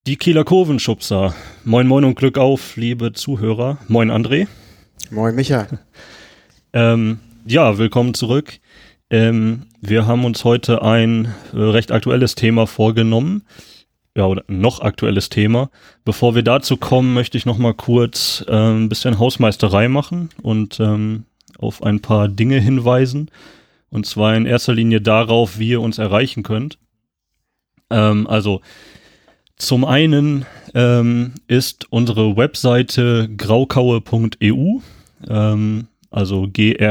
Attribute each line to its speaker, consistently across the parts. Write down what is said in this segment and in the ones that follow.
Speaker 1: Die Kieler Kurvenschubser. Moin moin und Glück auf, liebe Zuhörer. Moin André.
Speaker 2: Moin Micha.
Speaker 1: Ja, willkommen zurück. Wir haben uns heute ein recht aktuelles Thema vorgenommen. Ja, oder noch aktuelles Thema. Bevor wir dazu kommen, möchte ich noch mal kurz ein bisschen Hausmeisterei machen und auf ein paar Dinge hinweisen. Und zwar in erster Linie darauf, wie ihr uns erreichen könnt. Also zum einen ist unsere Webseite graukaue.eu, also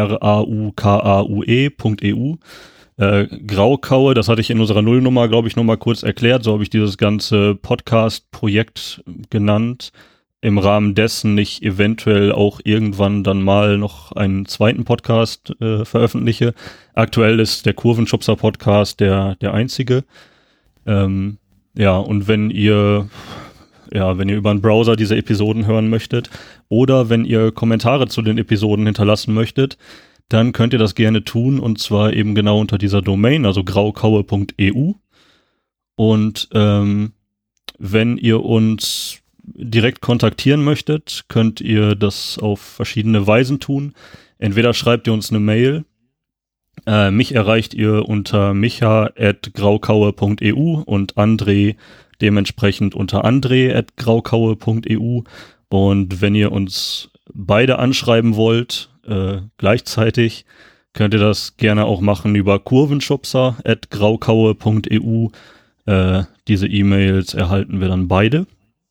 Speaker 1: graukaue.eu. Graukaue, das hatte ich in unserer Nullnummer, glaube ich, nochmal kurz erklärt. So habe ich dieses ganze Podcast-Projekt genannt. Im Rahmen dessen ich eventuell auch irgendwann dann mal noch einen zweiten Podcast veröffentliche. Aktuell ist der Kurvenschubser-Podcast der einzige. Ja, und wenn ihr über einen Browser diese Episoden hören möchtet oder wenn ihr Kommentare zu den Episoden hinterlassen möchtet, dann könnt ihr das gerne tun, und zwar eben genau unter dieser Domain, also graukaue.eu. Und wenn ihr uns direkt kontaktieren möchtet, könnt ihr das auf verschiedene Weisen tun. Entweder schreibt ihr uns eine Mail. Mich erreicht ihr unter micha@graukaue.eu und André dementsprechend unter andre@graukaue.eu. Und wenn ihr uns beide anschreiben wollt, gleichzeitig, könnt ihr das gerne auch machen über kurvenschubser@graukaue.eu. Diese E-Mails erhalten wir dann beide.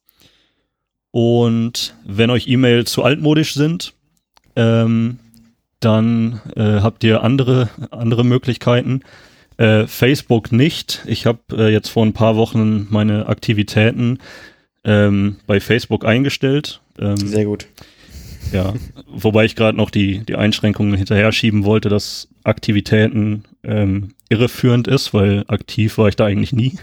Speaker 1: Und wenn euch E-Mails zu altmodisch sind, dann habt ihr andere Möglichkeiten. Facebook nicht. Ich habe jetzt vor ein paar Wochen meine Aktivitäten bei Facebook eingestellt.
Speaker 2: Sehr gut.
Speaker 1: Ja, wobei ich gerade noch die Einschränkungen hinterher schieben wollte, dass Aktivitäten irreführend ist, weil aktiv war ich da eigentlich nie.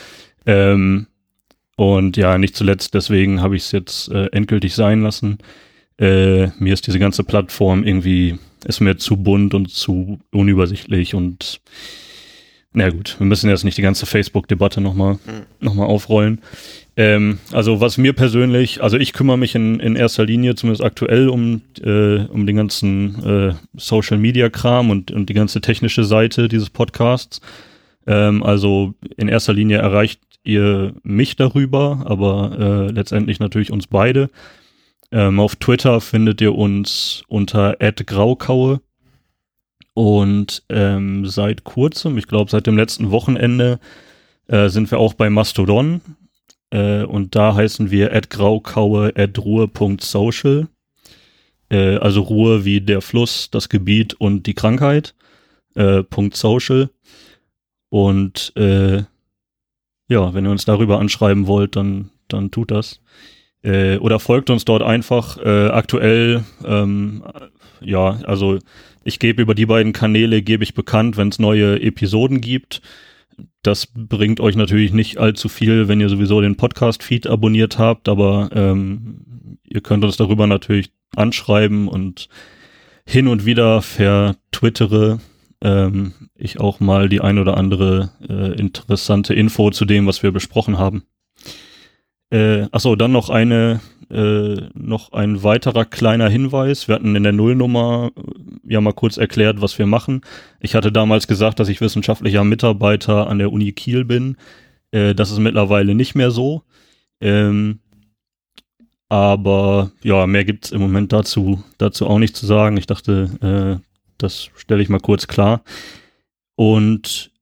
Speaker 1: Und ja, nicht zuletzt deswegen habe ich es jetzt endgültig sein lassen. Mir ist diese ganze Plattform ist mir zu bunt und zu unübersichtlich, und na gut, wir müssen jetzt nicht die ganze Facebook-Debatte noch mal aufrollen. Also was mir persönlich, also ich kümmere mich in erster Linie, zumindest aktuell, um den ganzen Social-Media-Kram und die ganze technische Seite dieses Podcasts. Also in erster Linie erreicht ihr mich darüber, aber letztendlich natürlich uns beide. Auf Twitter findet ihr uns unter @graukaue, und seit kurzem, ich glaube seit dem letzten Wochenende, sind wir auch bei Mastodon, und da heißen wir @graukaue@ruhe.social, also Ruhe wie der Fluss, das Gebiet und die Krankheit, .social. Und ja, wenn ihr uns darüber anschreiben wollt, dann tut das. Oder folgt uns dort einfach. Aktuell, ja, also ich gebe über die beiden Kanäle bekannt, wenn es neue Episoden gibt. Das bringt euch natürlich nicht allzu viel, wenn ihr sowieso den Podcast-Feed abonniert habt, aber ihr könnt uns darüber natürlich anschreiben, und hin und wieder vertwittere ich auch mal die ein oder andere interessante Info zu dem, was wir besprochen haben. Achso, dann noch ein weiterer kleiner Hinweis. Wir hatten in der Nullnummer ja mal kurz erklärt, was wir machen. Ich hatte damals gesagt, dass ich wissenschaftlicher Mitarbeiter an der Uni Kiel bin. Das ist mittlerweile nicht mehr so. Aber ja, mehr gibt's im Moment dazu auch nicht zu sagen. Ich dachte, das stelle ich mal kurz klar. Und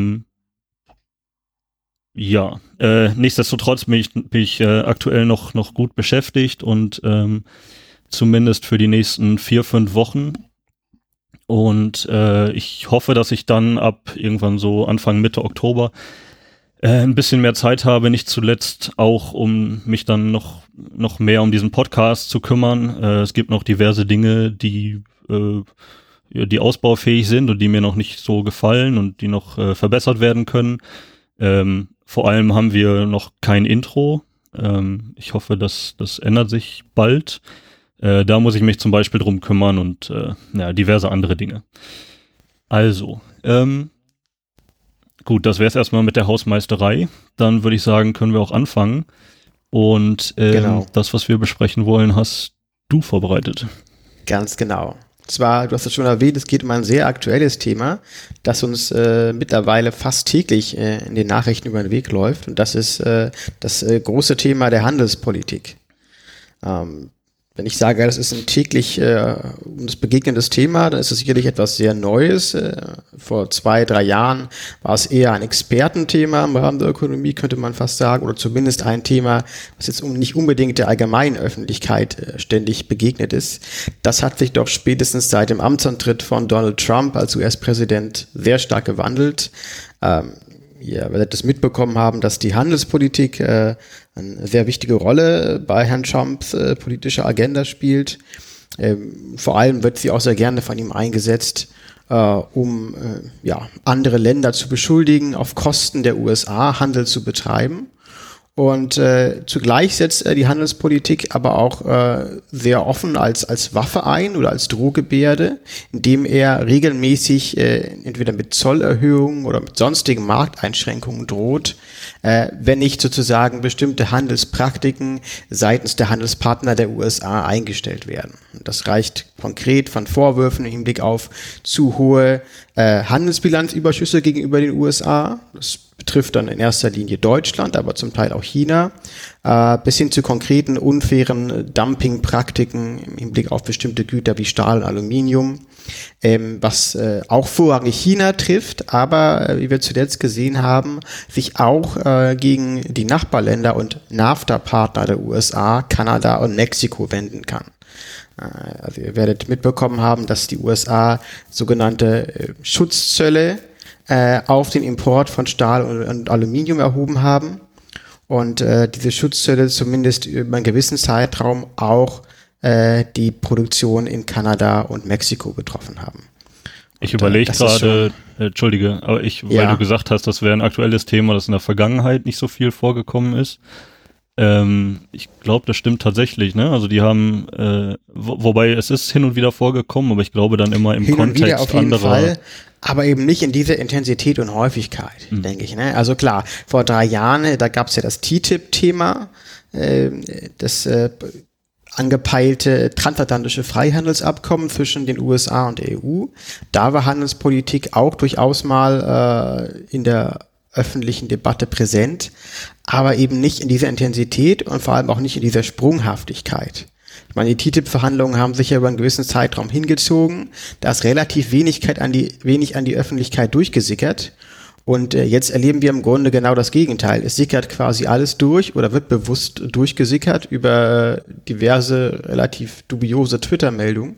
Speaker 1: ja, nichtsdestotrotz bin ich aktuell noch gut beschäftigt, und zumindest für die nächsten 4-5 Wochen. Und ich hoffe, dass ich dann ab irgendwann so Anfang Mitte Oktober ein bisschen mehr Zeit habe, nicht zuletzt auch, um mich dann noch mehr um diesen Podcast zu kümmern. Es gibt noch diverse Dinge, die ausbaufähig sind und die mir noch nicht so gefallen und die noch verbessert werden können. Vor allem haben wir noch kein Intro. Ich hoffe, das ändert sich bald. Da muss ich mich zum Beispiel drum kümmern und diverse andere Dinge. Also, Gut, das wäre es erstmal mit der Hausmeisterei. Dann würde ich sagen, können wir auch anfangen. Und
Speaker 2: Genau.
Speaker 1: das, was wir besprechen wollen, hast du vorbereitet.
Speaker 2: Ganz genau. Zwar, du hast es schon erwähnt, es geht um ein sehr aktuelles Thema, das uns mittlerweile fast täglich in den Nachrichten über den Weg läuft. Und das ist das große Thema der Handelspolitik. Wenn ich sage, das ist ein täglich uns begegnendes Thema, dann ist es sicherlich etwas sehr Neues. Vor 2-3 Jahren war es eher ein Expertenthema im Rahmen der Ökonomie, könnte man fast sagen, oder zumindest ein Thema, was jetzt nicht unbedingt der allgemeinen Öffentlichkeit ständig begegnet ist. Das hat sich doch spätestens seit dem Amtsantritt von Donald Trump als US-Präsident sehr stark gewandelt. Ihr werdet es mitbekommen haben, dass die Handelspolitik eine sehr wichtige Rolle bei Herrn Trumps politischer Agenda spielt. Vor allem wird sie auch sehr gerne von ihm eingesetzt, um andere Länder zu beschuldigen, auf Kosten der USA Handel zu betreiben. Und zugleich setzt er die Handelspolitik aber auch sehr offen als Waffe ein oder als Drohgebärde, indem er regelmäßig entweder mit Zollerhöhungen oder mit sonstigen Markteinschränkungen droht, wenn nicht sozusagen bestimmte Handelspraktiken seitens der Handelspartner der USA eingestellt werden. Das reicht konkret von Vorwürfen im Hinblick auf zu hohe Handelsbilanzüberschüsse gegenüber den USA. Das betrifft dann in erster Linie Deutschland, aber zum Teil auch China, bis hin zu konkreten unfairen Dumpingpraktiken im Hinblick auf bestimmte Güter wie Stahl und Aluminium, was auch vorrangig China trifft, aber wie wir zuletzt gesehen haben, sich auch gegen die Nachbarländer und NAFTA-Partner der USA, Kanada und Mexiko wenden kann. Also ihr werdet mitbekommen haben, dass die USA sogenannte Schutzzölle auf den Import von Stahl und Aluminium erhoben haben und diese Schutzzölle zumindest über einen gewissen Zeitraum auch die Produktion in Kanada und Mexiko betroffen haben.
Speaker 1: Ich überlege gerade, entschuldige, aber weil du gesagt hast, das wäre ein aktuelles Thema, das in der Vergangenheit nicht so viel vorgekommen ist. Ich glaube, das stimmt tatsächlich, ne? Also die haben, wobei es ist hin und wieder vorgekommen, aber ich glaube dann immer im Kontext
Speaker 2: auf jeden
Speaker 1: anderer. Fall,
Speaker 2: aber eben nicht in dieser Intensität und Häufigkeit, denke ich, ne? Also klar, vor 3 Jahren, da gab es ja das TTIP-Thema, das angepeilte transatlantische Freihandelsabkommen zwischen den USA und der EU. Da war Handelspolitik auch durchaus mal in der öffentlichen Debatte präsent, aber eben nicht in dieser Intensität und vor allem auch nicht in dieser Sprunghaftigkeit. Ich meine, die TTIP-Verhandlungen haben sich ja über einen gewissen Zeitraum hingezogen, da ist relativ wenig an die Öffentlichkeit durchgesickert und jetzt erleben wir im Grunde genau das Gegenteil. Es sickert quasi alles durch oder wird bewusst durchgesickert über diverse relativ dubiose Twitter-Meldungen.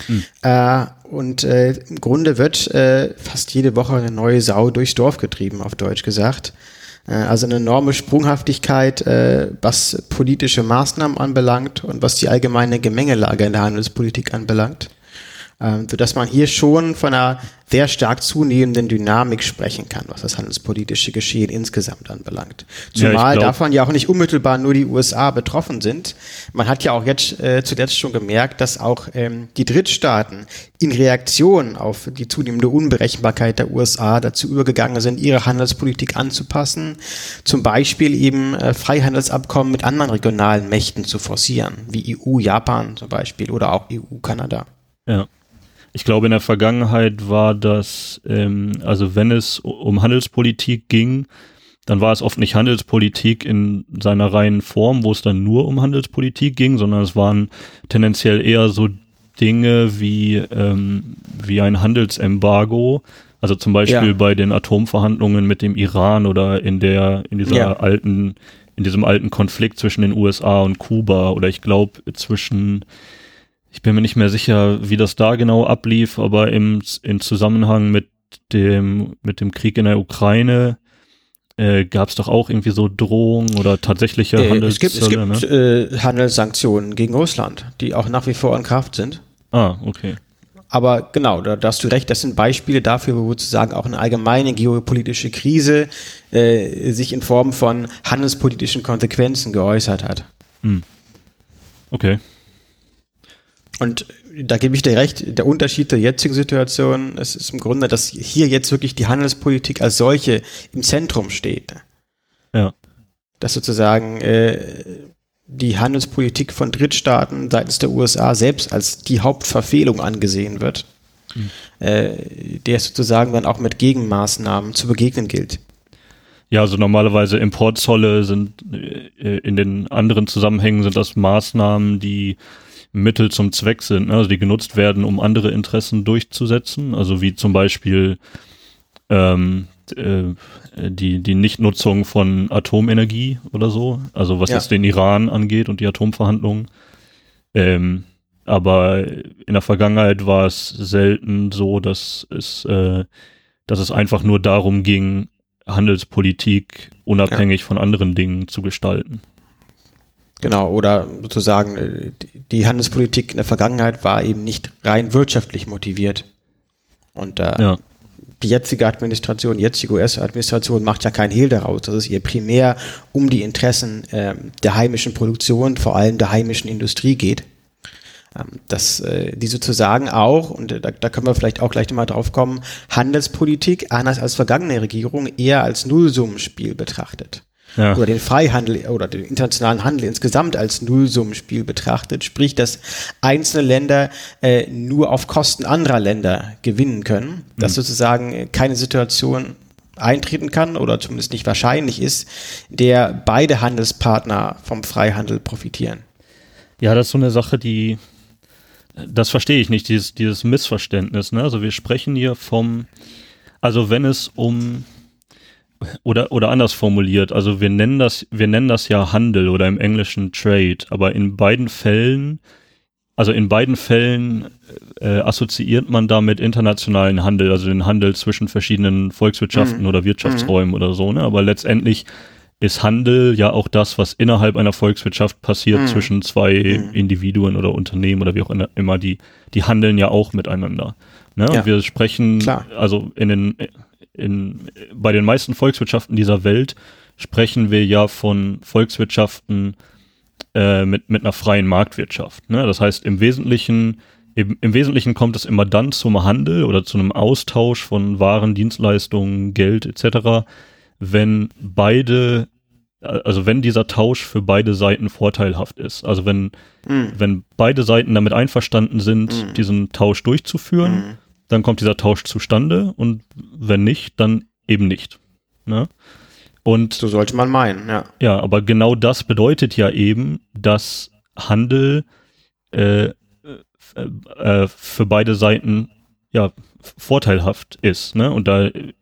Speaker 2: Und im Grunde wird fast jede Woche eine neue Sau durchs Dorf getrieben, auf Deutsch gesagt. Also eine enorme Sprunghaftigkeit, was politische Maßnahmen anbelangt und was die allgemeine Gemengelage in der Handelspolitik anbelangt. Sodass man hier schon von einer sehr stark zunehmenden Dynamik sprechen kann, was das handelspolitische Geschehen insgesamt anbelangt. Zumal davon ja auch nicht unmittelbar nur die USA betroffen sind. Man hat ja auch jetzt zuletzt schon gemerkt, dass auch die Drittstaaten in Reaktion auf die zunehmende Unberechenbarkeit der USA dazu übergegangen sind, ihre Handelspolitik anzupassen. Zum Beispiel eben Freihandelsabkommen mit anderen regionalen Mächten zu forcieren, wie EU, Japan zum Beispiel oder auch EU, Kanada.
Speaker 1: Ja. Ich glaube, in der Vergangenheit war das, also wenn es um Handelspolitik ging, dann war es oft nicht Handelspolitik in seiner reinen Form, wo es dann nur um Handelspolitik ging, sondern es waren tendenziell eher so Dinge wie ein Handelsembargo, also zum Beispiel bei den Atomverhandlungen mit dem Iran oder in diesem alten Konflikt zwischen den USA und Kuba oder ich glaube ich bin mir nicht mehr sicher, wie das da genau ablief, aber im Zusammenhang mit dem Krieg in der Ukraine gab es doch auch irgendwie so Drohungen oder tatsächliche Handelszölle.
Speaker 2: Es gibt Handelssanktionen gegen Russland, die auch nach wie vor in Kraft sind.
Speaker 1: Ah, okay.
Speaker 2: Aber genau, da hast du recht, das sind Beispiele dafür, wo sozusagen auch eine allgemeine geopolitische Krise sich in Form von handelspolitischen Konsequenzen geäußert hat.
Speaker 1: Okay.
Speaker 2: Und da gebe ich dir recht, der Unterschied der jetzigen Situation ist im Grunde, dass hier jetzt wirklich die Handelspolitik als solche im Zentrum steht.
Speaker 1: Ja.
Speaker 2: Dass sozusagen die Handelspolitik von Drittstaaten seitens der USA selbst als die Hauptverfehlung angesehen wird, der sozusagen dann auch mit Gegenmaßnahmen zu begegnen gilt.
Speaker 1: Ja, also normalerweise Importzolle sind in den anderen Zusammenhängen sind das Maßnahmen, die Mittel zum Zweck sind, ne? Also die genutzt werden, um andere Interessen durchzusetzen, also wie zum Beispiel die Nichtnutzung von Atomenergie oder so, also was jetzt den Iran angeht und die Atomverhandlungen. Aber in der Vergangenheit war es selten so, dass es einfach nur darum ging, Handelspolitik unabhängig von anderen Dingen zu gestalten.
Speaker 2: Genau, oder sozusagen die Handelspolitik in der Vergangenheit war eben nicht rein wirtschaftlich motiviert. Und die jetzige US-Administration macht ja keinen Hehl daraus, dass es ihr primär um die Interessen der heimischen Produktion, vor allem der heimischen Industrie geht. Dass die sozusagen auch, und da können wir vielleicht auch gleich nochmal drauf kommen, Handelspolitik anders als vergangene Regierung eher als Nullsummenspiel betrachtet. Ja. Oder den Freihandel oder den internationalen Handel insgesamt als Nullsummenspiel betrachtet, sprich, dass einzelne Länder nur auf Kosten anderer Länder gewinnen können, dass sozusagen keine Situation eintreten kann oder zumindest nicht wahrscheinlich ist, der beide Handelspartner vom Freihandel profitieren.
Speaker 1: Ja, das ist so eine Sache, das verstehe ich nicht, dieses Missverständnis, ne? Also wir sprechen hier also wenn es oder anders formuliert, also wir nennen das ja Handel oder im Englischen Trade, aber in beiden Fällen assoziiert man damit internationalen Handel, also den Handel zwischen verschiedenen Volkswirtschaften oder Wirtschaftsräumen oder so, ne? Aber letztendlich ist Handel ja auch das, was innerhalb einer Volkswirtschaft passiert zwischen zwei Individuen oder Unternehmen oder wie auch immer, die handeln ja auch miteinander. Ne? Ja. Und wir sprechen, also bei den meisten Volkswirtschaften dieser Welt sprechen wir ja von Volkswirtschaften mit einer freien Marktwirtschaft. Ne? Das heißt, im Wesentlichen kommt es immer dann zum Handel oder zu einem Austausch von Waren, Dienstleistungen, Geld etc., wenn dieser Tausch für beide Seiten vorteilhaft ist. Also wenn beide Seiten damit einverstanden sind, diesen Tausch durchzuführen, dann kommt dieser Tausch zustande und wenn nicht, dann eben nicht. Ne? Und
Speaker 2: so sollte man meinen, ja.
Speaker 1: Ja, aber genau das bedeutet ja eben, dass Handel für beide Seiten ja vorteilhaft ist. Ne? Und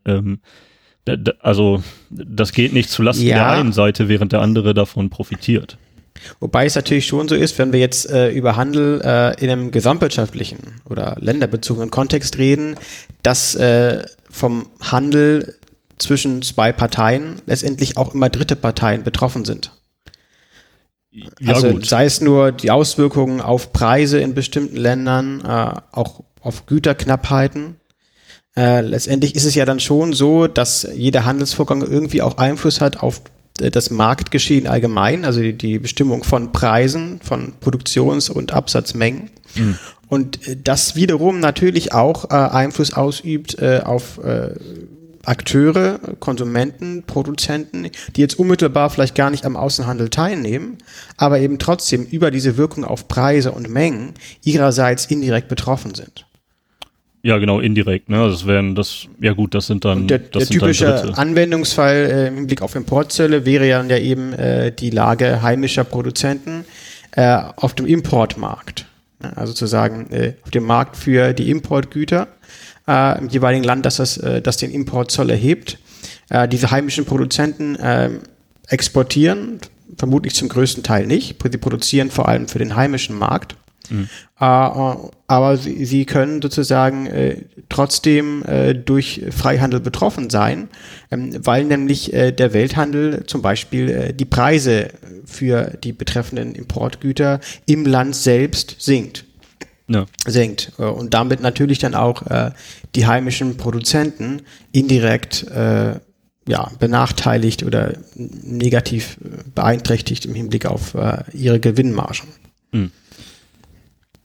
Speaker 1: also das geht nicht zulasten der einen Seite, während der andere davon profitiert.
Speaker 2: Wobei es natürlich schon so ist, wenn wir jetzt über Handel in einem gesamtwirtschaftlichen oder länderbezogenen Kontext reden, dass vom Handel zwischen zwei Parteien letztendlich auch immer dritte Parteien betroffen sind. Ja, also gut. Sei es nur die Auswirkungen auf Preise in bestimmten Ländern, auch auf Güterknappheiten. Letztendlich ist es ja dann schon so, dass jeder Handelsvorgang irgendwie auch Einfluss hat auf das Marktgeschehen allgemein, also die Bestimmung von Preisen, von Produktions- und Absatzmengen. Und das wiederum natürlich auch Einfluss ausübt auf Akteure, Konsumenten, Produzenten, die jetzt unmittelbar vielleicht gar nicht am Außenhandel teilnehmen, aber eben trotzdem über diese Wirkung auf Preise und Mengen ihrerseits indirekt betroffen sind.
Speaker 1: Ja, genau, indirekt, ne? Das sind dann
Speaker 2: der typische Anwendungsfall im Hinblick auf Importzölle wäre ja eben die Lage heimischer Produzenten auf dem Importmarkt. Also sozusagen auf dem Markt für die Importgüter im jeweiligen Land, das den Importzoll erhebt. Diese heimischen Produzenten exportieren, vermutlich zum größten Teil nicht. Sie produzieren vor allem für den heimischen Markt. Aber sie können sozusagen trotzdem durch Freihandel betroffen sein, weil nämlich der Welthandel zum Beispiel die Preise für die betreffenden Importgüter im Land selbst senkt. Und damit natürlich dann auch die heimischen Produzenten indirekt benachteiligt oder negativ beeinträchtigt im Hinblick auf ihre Gewinnmargen.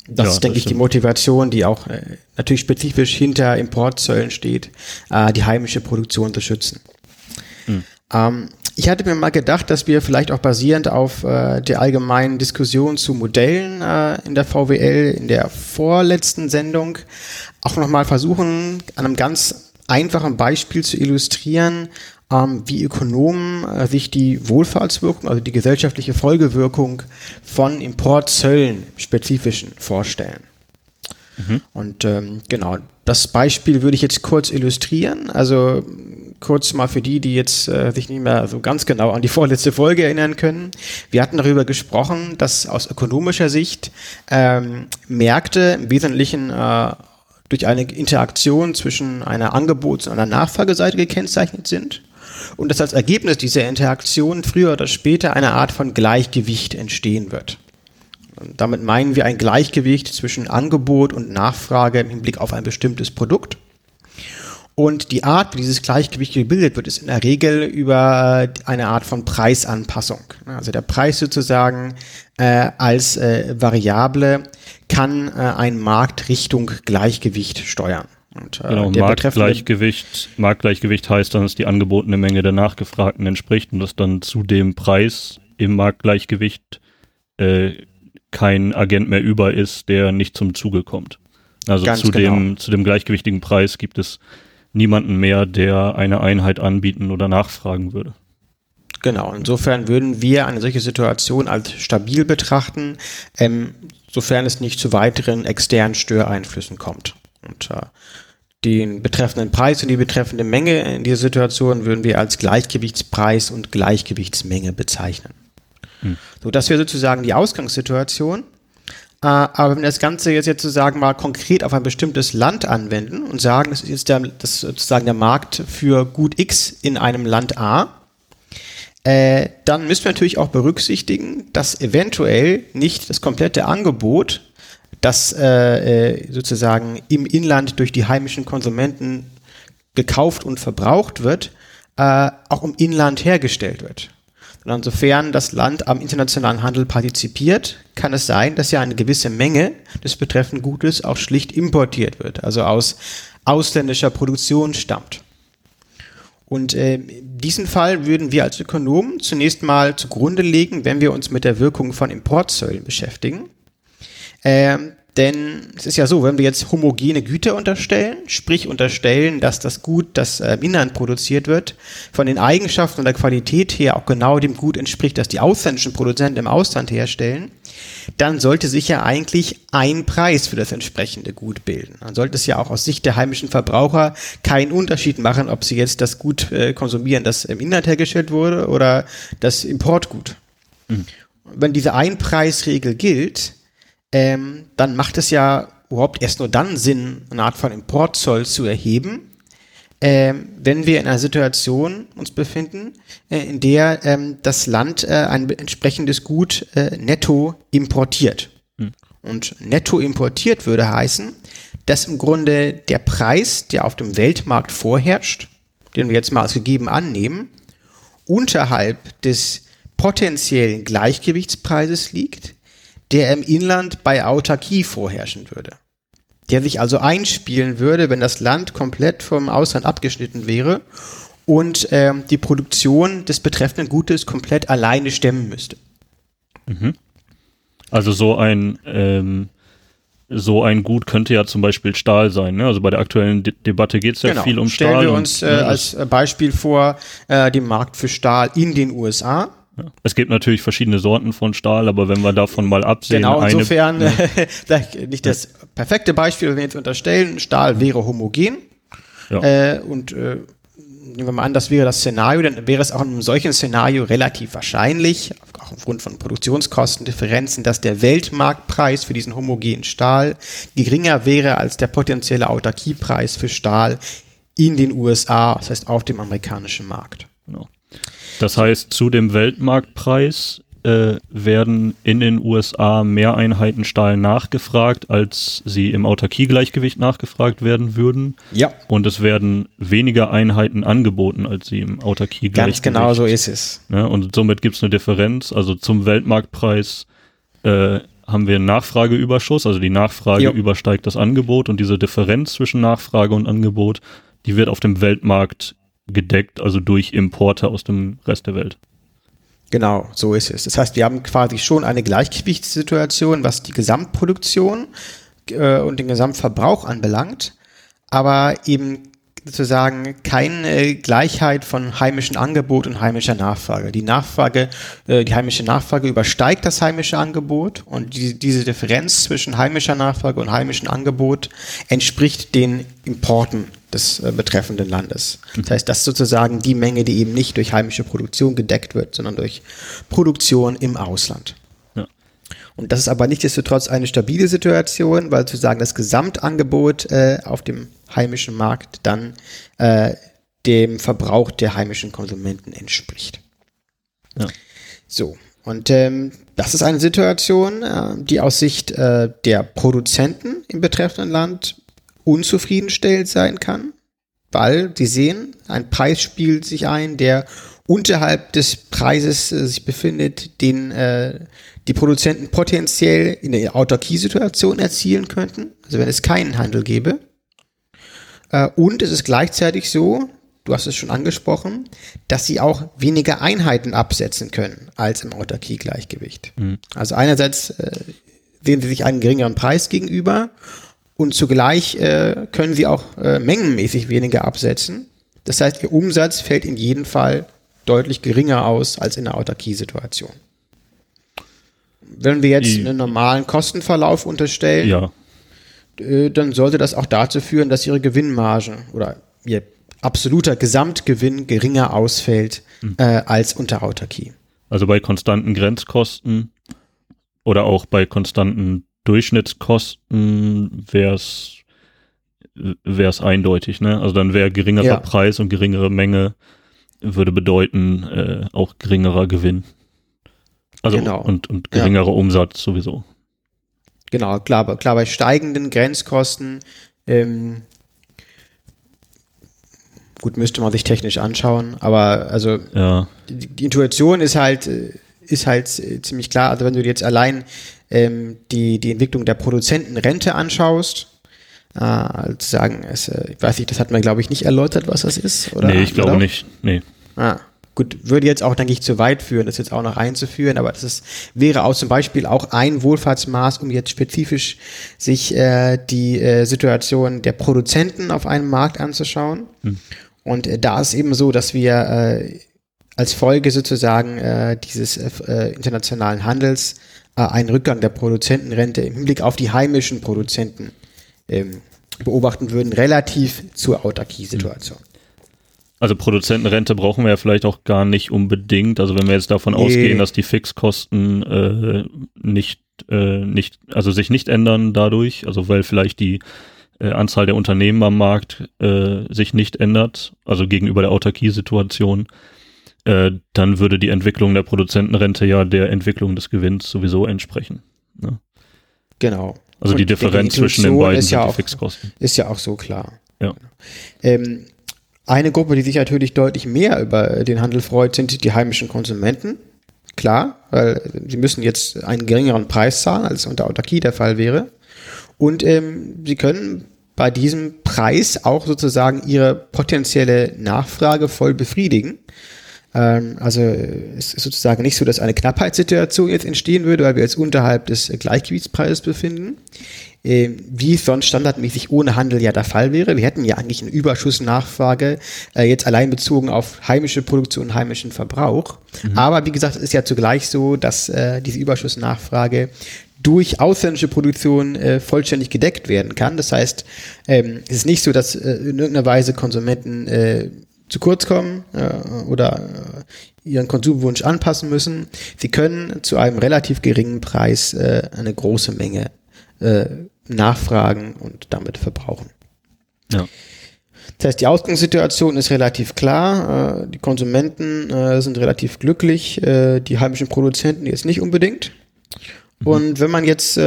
Speaker 2: Das ist, denke ich, die Motivation, die auch natürlich spezifisch hinter Importzöllen steht, die heimische Produktion zu schützen. Ich hatte mir mal gedacht, dass wir vielleicht auch basierend auf der allgemeinen Diskussion zu Modellen in der VWL in der vorletzten Sendung auch nochmal versuchen, an einem ganz einfachen Beispiel zu illustrieren, wie Ökonomen sich die Wohlfahrtswirkung, also die gesellschaftliche Folgewirkung von Importzöllen spezifischen vorstellen. Und genau, das Beispiel würde ich jetzt kurz illustrieren, also kurz mal für die jetzt sich nicht mehr so ganz genau an die vorletzte Folge erinnern können. Wir hatten darüber gesprochen, dass aus ökonomischer Sicht Märkte im Wesentlichen durch eine Interaktion zwischen einer Angebots- und einer Nachfrageseite gekennzeichnet sind und dass als Ergebnis dieser Interaktion früher oder später eine Art von Gleichgewicht entstehen wird. Und damit meinen wir ein Gleichgewicht zwischen Angebot und Nachfrage im Hinblick auf ein bestimmtes Produkt. Und die Art, wie dieses Gleichgewicht gebildet wird, ist in der Regel über eine Art von Preisanpassung. Also der Preis sozusagen als Variable kann ein Markt Richtung Gleichgewicht steuern. Und,
Speaker 1: genau, Marktgleichgewicht heißt dann, dass die angebotene Menge der Nachgefragten entspricht und dass dann zu dem Preis im Marktgleichgewicht kein Agent mehr über ist, der nicht zum Zuge kommt. Also zu dem gleichgewichtigen Preis gibt es niemanden mehr, der eine Einheit anbieten oder nachfragen würde.
Speaker 2: Genau, insofern würden wir eine solche Situation als stabil betrachten, sofern es nicht zu weiteren externen Störeinflüssen kommt. Und den betreffenden Preis und die betreffende Menge in dieser Situation würden wir als Gleichgewichtspreis und Gleichgewichtsmenge bezeichnen. So, das wäre sozusagen die Ausgangssituation. Aber wenn wir das Ganze jetzt sozusagen mal konkret auf ein bestimmtes Land anwenden und sagen, das ist jetzt das sozusagen der Markt für Gut X in einem Land A, dann müssen wir natürlich auch berücksichtigen, dass eventuell nicht das komplette Angebot, das sozusagen im Inland durch die heimischen Konsumenten gekauft und verbraucht wird, auch im Inland hergestellt wird. Und insofern das Land am internationalen Handel partizipiert, kann es sein, dass ja eine gewisse Menge des betreffenden Gutes auch schlicht importiert wird, also aus ausländischer Produktion stammt. Und diesen Fall würden wir als Ökonomen zunächst mal zugrunde legen, wenn wir uns mit der Wirkung von Importzöllen beschäftigen. Denn es ist ja so, wenn wir jetzt homogene Güter unterstellen, sprich unterstellen, dass das Gut, das im Inland produziert wird, von den Eigenschaften und der Qualität her auch genau dem Gut entspricht, das die ausländischen Produzenten im Ausland herstellen, dann sollte sich ja eigentlich ein Preis für das entsprechende Gut bilden. Dann sollte es ja auch aus Sicht der heimischen Verbraucher keinen Unterschied machen, ob sie jetzt das Gut konsumieren, das im Inland hergestellt wurde, oder das Importgut. Wenn diese Einpreisregel gilt, dann macht es ja überhaupt erst nur dann Sinn, eine Art von Importzoll zu erheben, wenn wir in einer Situation uns befinden, in der das Land ein entsprechendes Gut netto importiert. Und netto importiert würde heißen, dass im Grunde der Preis, der auf dem Weltmarkt vorherrscht, den wir jetzt mal als gegeben annehmen, unterhalb des potenziellen Gleichgewichtspreises liegt, der im Inland bei Autarkie vorherrschen würde. Der sich also einspielen würde, wenn das Land komplett vom Ausland abgeschnitten wäre und die Produktion des betreffenden Gutes komplett alleine stemmen müsste.
Speaker 1: Also so ein Gut könnte ja zum Beispiel Stahl sein, ne? Also bei der aktuellen Debatte geht es ja viel um Stahl.
Speaker 2: Stellen wir uns als Beispiel vor den Markt für Stahl in den USA.
Speaker 1: Ja. Es gibt natürlich verschiedene Sorten von Stahl, aber wenn wir davon mal absehen...
Speaker 2: Genau, insofern nicht das perfekte Beispiel, wenn wir jetzt unterstellen, Stahl wäre homogen und nehmen wir mal an, das wäre das Szenario, dann wäre es auch in einem solchen Szenario relativ wahrscheinlich, auch aufgrund von Produktionskostendifferenzen, dass der Weltmarktpreis für diesen homogenen Stahl geringer wäre als der potenzielle Autarkiepreis für Stahl in den USA, das heißt auf dem amerikanischen Markt.
Speaker 1: Genau. Das heißt, zu dem Weltmarktpreis werden in den USA mehr Einheiten Stahl nachgefragt, als sie im Autarkiegleichgewicht nachgefragt werden würden.
Speaker 2: Ja.
Speaker 1: Und es werden weniger Einheiten angeboten, als sie im Autarkiegleichgewicht.
Speaker 2: Ganz genau so ist es.
Speaker 1: Ja, und somit gibt es eine Differenz. Also zum Weltmarktpreis haben wir einen Nachfrageüberschuss, also die Nachfrage übersteigt das Angebot und diese Differenz zwischen Nachfrage und Angebot, die wird auf dem Weltmarkt gedeckt, also durch Importe aus dem Rest der Welt.
Speaker 2: Genau, so ist es. Das heißt, wir haben quasi schon eine Gleichgewichtssituation, was die Gesamtproduktion und den Gesamtverbrauch anbelangt, aber eben sozusagen keine Gleichheit von heimischem Angebot und heimischer Nachfrage. Die heimische Nachfrage übersteigt das heimische Angebot und diese Differenz zwischen heimischer Nachfrage und heimischem Angebot entspricht den Importen des betreffenden Landes. Das heißt, das ist sozusagen die Menge, die eben nicht durch heimische Produktion gedeckt wird, sondern durch Produktion im Ausland.
Speaker 1: Ja.
Speaker 2: Und das ist aber nichtsdestotrotz eine stabile Situation, weil sozusagen das Gesamtangebot auf dem heimischen Markt dann dem Verbrauch der heimischen Konsumenten entspricht.
Speaker 1: Ja.
Speaker 2: So, und das ist eine Situation, die aus Sicht der Produzenten im betreffenden Land unzufriedenstellend sein kann, weil sie sehen, ein Preis spielt sich ein, der unterhalb des Preises sich befindet, den die Produzenten potenziell in der Autarkiesituation erzielen könnten, also wenn es keinen Handel gäbe. Und es ist gleichzeitig so, du hast es schon angesprochen, dass sie auch weniger Einheiten absetzen können als im Autarkiegleichgewicht. Also einerseits sehen sie sich einen geringeren Preis gegenüber und zugleich können sie auch mengenmäßig weniger absetzen. Das heißt, ihr Umsatz fällt in jedem Fall deutlich geringer aus als in der Autarkiesituation. Wenn wir jetzt einen normalen Kostenverlauf unterstellen, dann sollte das auch dazu führen, dass ihre Gewinnmarge oder ihr absoluter Gesamtgewinn geringer ausfällt als unter Autarkie.
Speaker 1: Also bei konstanten Grenzkosten oder auch bei konstanten Durchschnittskosten wäre es eindeutig, ne? Also dann wäre geringerer Preis und geringere Menge würde bedeuten auch geringerer Gewinn. Also und geringerer Umsatz sowieso.
Speaker 2: Genau, klar bei steigenden Grenzkosten gut, müsste man sich technisch anschauen, aber also die Intuition ist halt ziemlich klar. Also wenn du dir jetzt allein die Entwicklung der Produzentenrente anschaust, sagen, ich weiß nicht, das hat man glaube ich nicht erläutert, was das ist, oder?
Speaker 1: Nee, ich glaube nicht. Nee.
Speaker 2: Gut, würde jetzt auch, denke ich, zu weit führen, das jetzt auch noch einzuführen, aber wäre auch zum Beispiel auch ein Wohlfahrtsmaß, um jetzt spezifisch sich die Situation der Produzenten auf einem Markt anzuschauen. Und da ist eben so, dass wir als Folge sozusagen dieses internationalen Handels einen Rückgang der Produzentenrente im Hinblick auf die heimischen Produzenten beobachten würden, relativ zur Autarkiesituation.
Speaker 1: Also Produzentenrente brauchen wir ja vielleicht auch gar nicht unbedingt. Also wenn wir jetzt davon ausgehen, dass die Fixkosten sich nicht ändern dadurch, also weil vielleicht die Anzahl der Unternehmen am Markt sich nicht ändert, also gegenüber der Autarkiesituation, dann würde die Entwicklung der Produzentenrente ja der Entwicklung des Gewinns sowieso entsprechen. Ne?
Speaker 2: Genau.
Speaker 1: Also und die Differenz zwischen den beiden sind die Fixkosten.
Speaker 2: Ist ja auch so klar.
Speaker 1: Ja.
Speaker 2: Eine Gruppe, die sich natürlich deutlich mehr über den Handel freut, sind die heimischen Konsumenten. Klar, weil sie müssen jetzt einen geringeren Preis zahlen, als unter Autarkie der Fall wäre. Und sie können bei diesem Preis auch sozusagen ihre potenzielle Nachfrage voll befriedigen. Also es ist sozusagen nicht so, dass eine Knappheitssituation jetzt entstehen würde, weil wir jetzt unterhalb des Gleichgewichtspreises befinden, wie es sonst standardmäßig ohne Handel ja der Fall wäre. Wir hätten ja eigentlich eine Überschussnachfrage, jetzt allein bezogen auf heimische Produktion, heimischen Verbrauch. Aber wie gesagt, es ist ja zugleich so, dass diese Überschussnachfrage durch ausländische Produktion vollständig gedeckt werden kann. Das heißt, es ist nicht so, dass in irgendeiner Weise Konsumenten zu kurz kommen oder ihren Konsumwunsch anpassen müssen. Sie können zu einem relativ geringen Preis eine große Menge nachfragen und damit verbrauchen.
Speaker 1: Ja.
Speaker 2: Das heißt, die Ausgangssituation ist relativ klar. Die Konsumenten sind relativ glücklich, die heimischen Produzenten jetzt nicht unbedingt. Und wenn man jetzt wie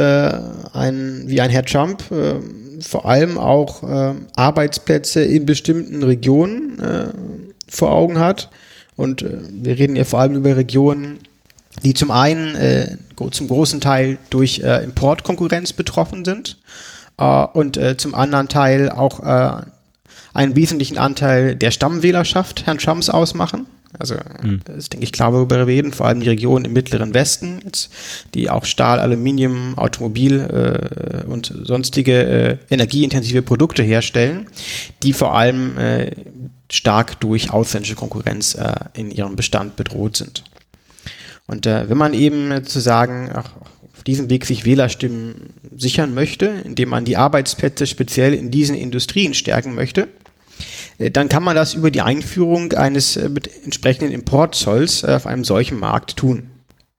Speaker 2: ein Herr Trump vor allem auch Arbeitsplätze in bestimmten Regionen vor Augen hat, und wir reden ja vor allem über Regionen, die zum einen zum großen Teil durch Importkonkurrenz betroffen sind und zum anderen Teil auch einen wesentlichen Anteil der Stammwählerschaft Herrn Trumps ausmachen. Also das ist, denke ich, klar, worüber wir reden, vor allem die Region im Mittleren Westen, jetzt, die auch Stahl, Aluminium, Automobil und sonstige energieintensive Produkte herstellen, die vor allem stark durch ausländische Konkurrenz in ihrem Bestand bedroht sind. Und wenn man eben sozusagen auf diesem Weg sich Wählerstimmen sichern möchte, indem man die Arbeitsplätze speziell in diesen Industrien stärken möchte, dann kann man das über die Einführung eines entsprechenden Importzolls auf einem solchen Markt tun.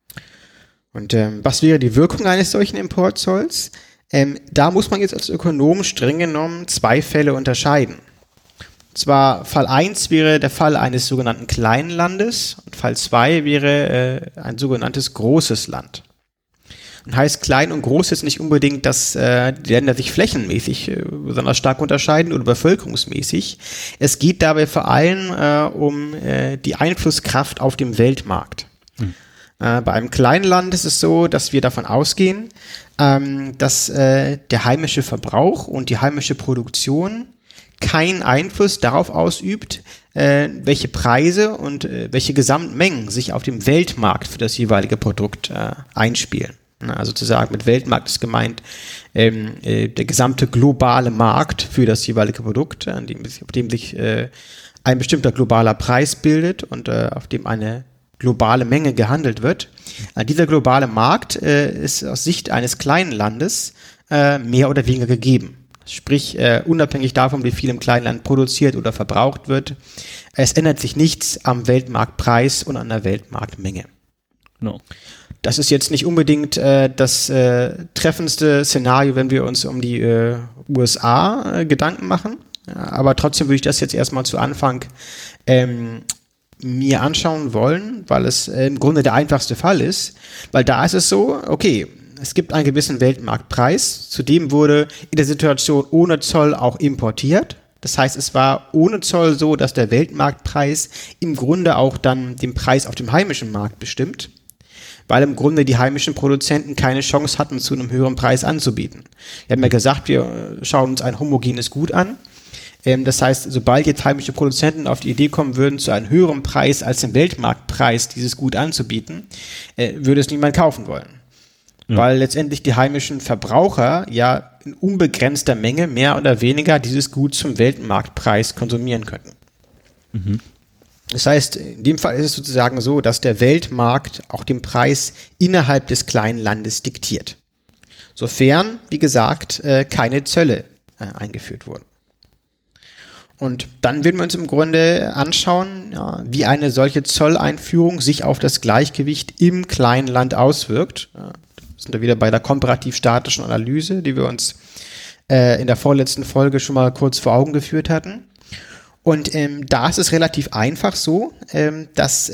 Speaker 2: Und was wäre die Wirkung eines solchen Importzolls? Da muss man jetzt als Ökonom streng genommen 2 Fälle unterscheiden. Und zwar Fall 1 wäre der Fall eines sogenannten kleinen Landes und Fall 2 wäre ein sogenanntes großes Land. Und heißt klein und groß ist nicht unbedingt, dass die Länder sich flächenmäßig besonders stark unterscheiden oder bevölkerungsmäßig. Es geht dabei vor allem um die Einflusskraft auf dem Weltmarkt. Bei einem kleinen Land ist es so, dass wir davon ausgehen, dass der heimische Verbrauch und die heimische Produktion keinen Einfluss darauf ausübt, welche Preise und welche Gesamtmengen sich auf dem Weltmarkt für das jeweilige Produkt einspielen. Also sozusagen mit Weltmarkt ist gemeint der gesamte globale Markt für das jeweilige Produkt, auf dem sich ein bestimmter globaler Preis bildet und auf dem eine globale Menge gehandelt wird. Dieser globale Markt ist aus Sicht eines kleinen Landes mehr oder weniger gegeben. Sprich, unabhängig davon, wie viel im kleinen Land produziert oder verbraucht wird, es ändert sich nichts am Weltmarktpreis und an der Weltmarktmenge.
Speaker 1: No.
Speaker 2: Das ist jetzt nicht unbedingt das treffendste Szenario, wenn wir uns um die USA Gedanken machen. Aber trotzdem würde ich das jetzt erstmal zu Anfang mir anschauen wollen, weil es im Grunde der einfachste Fall ist. Weil da ist es so, okay, es gibt einen gewissen Weltmarktpreis. Zudem wurde in der Situation ohne Zoll auch importiert. Das heißt, es war ohne Zoll so, dass der Weltmarktpreis im Grunde auch dann den Preis auf dem heimischen Markt bestimmt, weil im Grunde die heimischen Produzenten keine Chance hatten, zu einem höheren Preis anzubieten. Wir haben ja gesagt, wir schauen uns ein homogenes Gut an. Das heißt, sobald jetzt heimische Produzenten auf die Idee kommen würden, zu einem höheren Preis als dem Weltmarktpreis dieses Gut anzubieten, würde es niemand kaufen wollen. Ja. Weil letztendlich die heimischen Verbraucher ja in unbegrenzter Menge mehr oder weniger dieses Gut zum Weltmarktpreis konsumieren könnten. Mhm. Das heißt, in dem Fall ist es sozusagen so, dass der Weltmarkt auch den Preis innerhalb des kleinen Landes diktiert. Sofern, wie gesagt, keine Zölle eingeführt wurden. Und dann würden wir uns im Grunde anschauen, ja, wie eine solche Zolleinführung sich auf das Gleichgewicht im kleinen Land auswirkt. Ja, sind wir wieder bei der komparativ-statischen Analyse, die wir uns in der vorletzten Folge schon mal kurz vor Augen geführt hatten. Und da ist es relativ einfach so, dass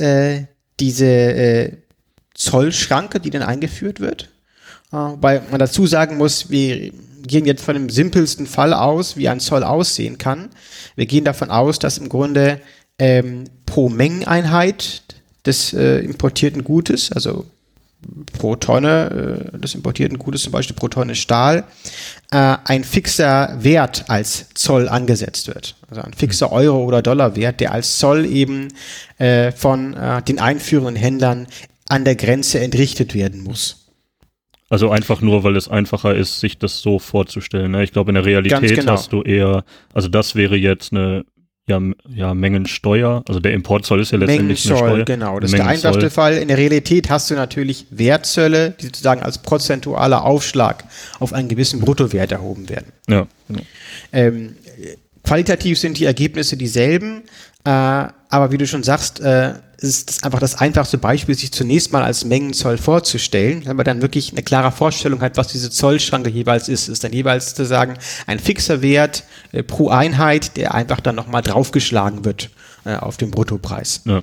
Speaker 2: diese Zollschranke, die dann eingeführt wird, weil man dazu sagen muss, wir gehen jetzt von dem simpelsten Fall aus, wie ein Zoll aussehen kann. Wir gehen davon aus, dass im Grunde pro Mengeneinheit des importierten Gutes, also pro Tonne des importierten Gutes, zum Beispiel pro Tonne Stahl, ein fixer Wert als Zoll angesetzt wird. Also ein fixer Euro- oder Dollarwert, der als Zoll eben von den einführenden Händlern an der Grenze entrichtet werden muss.
Speaker 1: Also einfach nur, weil es einfacher ist, sich das so vorzustellen. Ne? Ich glaube, in der Realität hast du eher, also das wäre jetzt eine Mengensteuer, also der Importzoll ist ja letztendlich eine Steuer.
Speaker 2: Genau, das ist der einfachste Fall. In der Realität hast du natürlich Wertzölle, die sozusagen als prozentualer Aufschlag auf einen gewissen Bruttowert erhoben werden.
Speaker 1: Ja, genau.
Speaker 2: Qualitativ sind die Ergebnisse dieselben, aber wie du schon sagst, ist das einfach das einfachste Beispiel, sich zunächst mal als Mengenzoll vorzustellen, wenn man dann wirklich eine klare Vorstellung hat, was diese Zollschranke jeweils ist. Ist dann jeweils sozusagen ein fixer Wert pro Einheit, der einfach dann nochmal draufgeschlagen wird auf den Bruttopreis. Ja.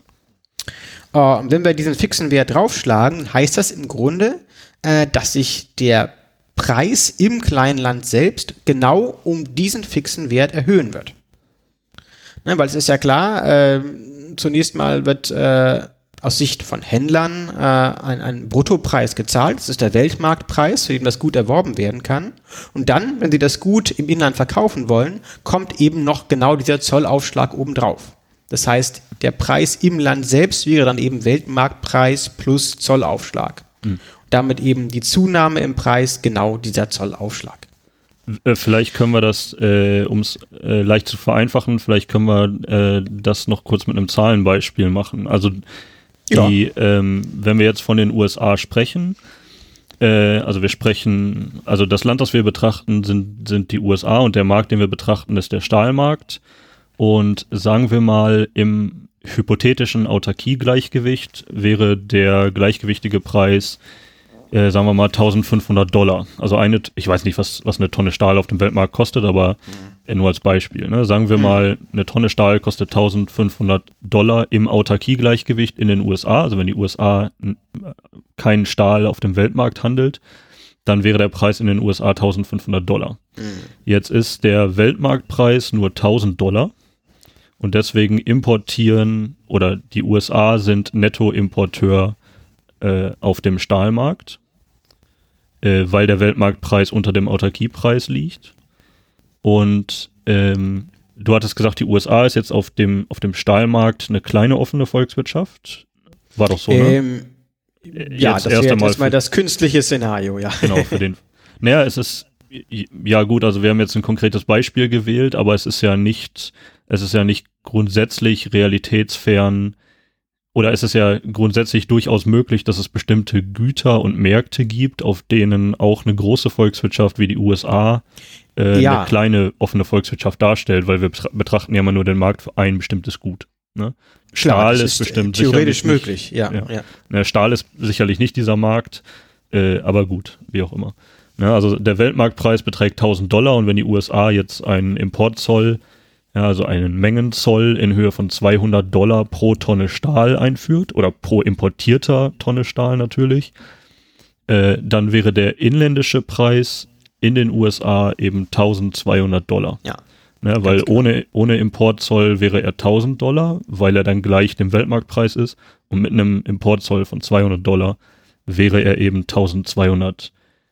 Speaker 2: Wenn wir diesen fixen Wert draufschlagen, heißt das im Grunde, dass sich der Preis im kleinen Land selbst genau um diesen fixen Wert erhöhen wird. Ne, weil es ist ja klar, zunächst mal wird aus Sicht von Händlern einen Bruttopreis gezahlt. Das ist der Weltmarktpreis, für den das Gut erworben werden kann. Und dann, wenn sie das Gut im Inland verkaufen wollen, kommt eben noch genau dieser Zollaufschlag obendrauf. Das heißt, der Preis im Land selbst wäre dann eben Weltmarktpreis plus Zollaufschlag. Damit eben die Zunahme im Preis genau dieser Zollaufschlag.
Speaker 1: Vielleicht können wir das, um es leicht zu vereinfachen, vielleicht können wir das noch kurz mit einem Zahlenbeispiel machen. Also wenn wir jetzt von den USA sprechen, also das Land, das wir betrachten, sind die USA und der Markt, den wir betrachten, ist der Stahlmarkt. Und sagen wir mal, im hypothetischen Autarkie-Gleichgewicht wäre der gleichgewichtige Preis, sagen wir mal, $1.500. Also ich weiß nicht, was eine Tonne Stahl auf dem Weltmarkt kostet, aber nur als Beispiel. Ne? Sagen wir mal, eine Tonne Stahl kostet $1.500 im Autarkie-Gleichgewicht in den USA. Also wenn die USA keinen Stahl auf dem Weltmarkt handelt, dann wäre der Preis in den USA $1.500. Jetzt ist der Weltmarktpreis nur $1.000 und deswegen die USA sind Nettoimporteur auf dem Stahlmarkt, weil der Weltmarktpreis unter dem Autarkiepreis liegt. Und du hattest gesagt, die USA ist jetzt auf dem Stahlmarkt eine kleine offene Volkswirtschaft. War doch so, ne?
Speaker 2: Ja, das wäre jetzt mal das künstliche Szenario, ja.
Speaker 1: Genau, für den. Naja, ja gut, also wir haben jetzt ein konkretes Beispiel gewählt, aber es ist ja nicht grundsätzlich realitätsfern, oder es ist ja grundsätzlich durchaus möglich, dass es bestimmte Güter und Märkte gibt, auf denen auch eine große Volkswirtschaft wie die USA eine kleine offene Volkswirtschaft darstellt, weil wir betrachten ja immer nur den Markt für ein bestimmtes Gut. Ne? Stahl ist bestimmt
Speaker 2: theoretisch möglich, ja.
Speaker 1: Stahl ist sicherlich nicht dieser Markt, aber gut, wie auch immer. Ja, also der Weltmarktpreis beträgt $1.000 und wenn die USA jetzt einen Importzoll, also einen Mengenzoll in Höhe von $200 pro Tonne Stahl einführt oder pro importierter Tonne Stahl natürlich, dann wäre der inländische Preis in den USA eben $1.200. Ja. Ne, weil ohne Importzoll wäre er $1.000, weil er dann gleich dem Weltmarktpreis ist und mit einem Importzoll von $200 wäre er eben $1.200.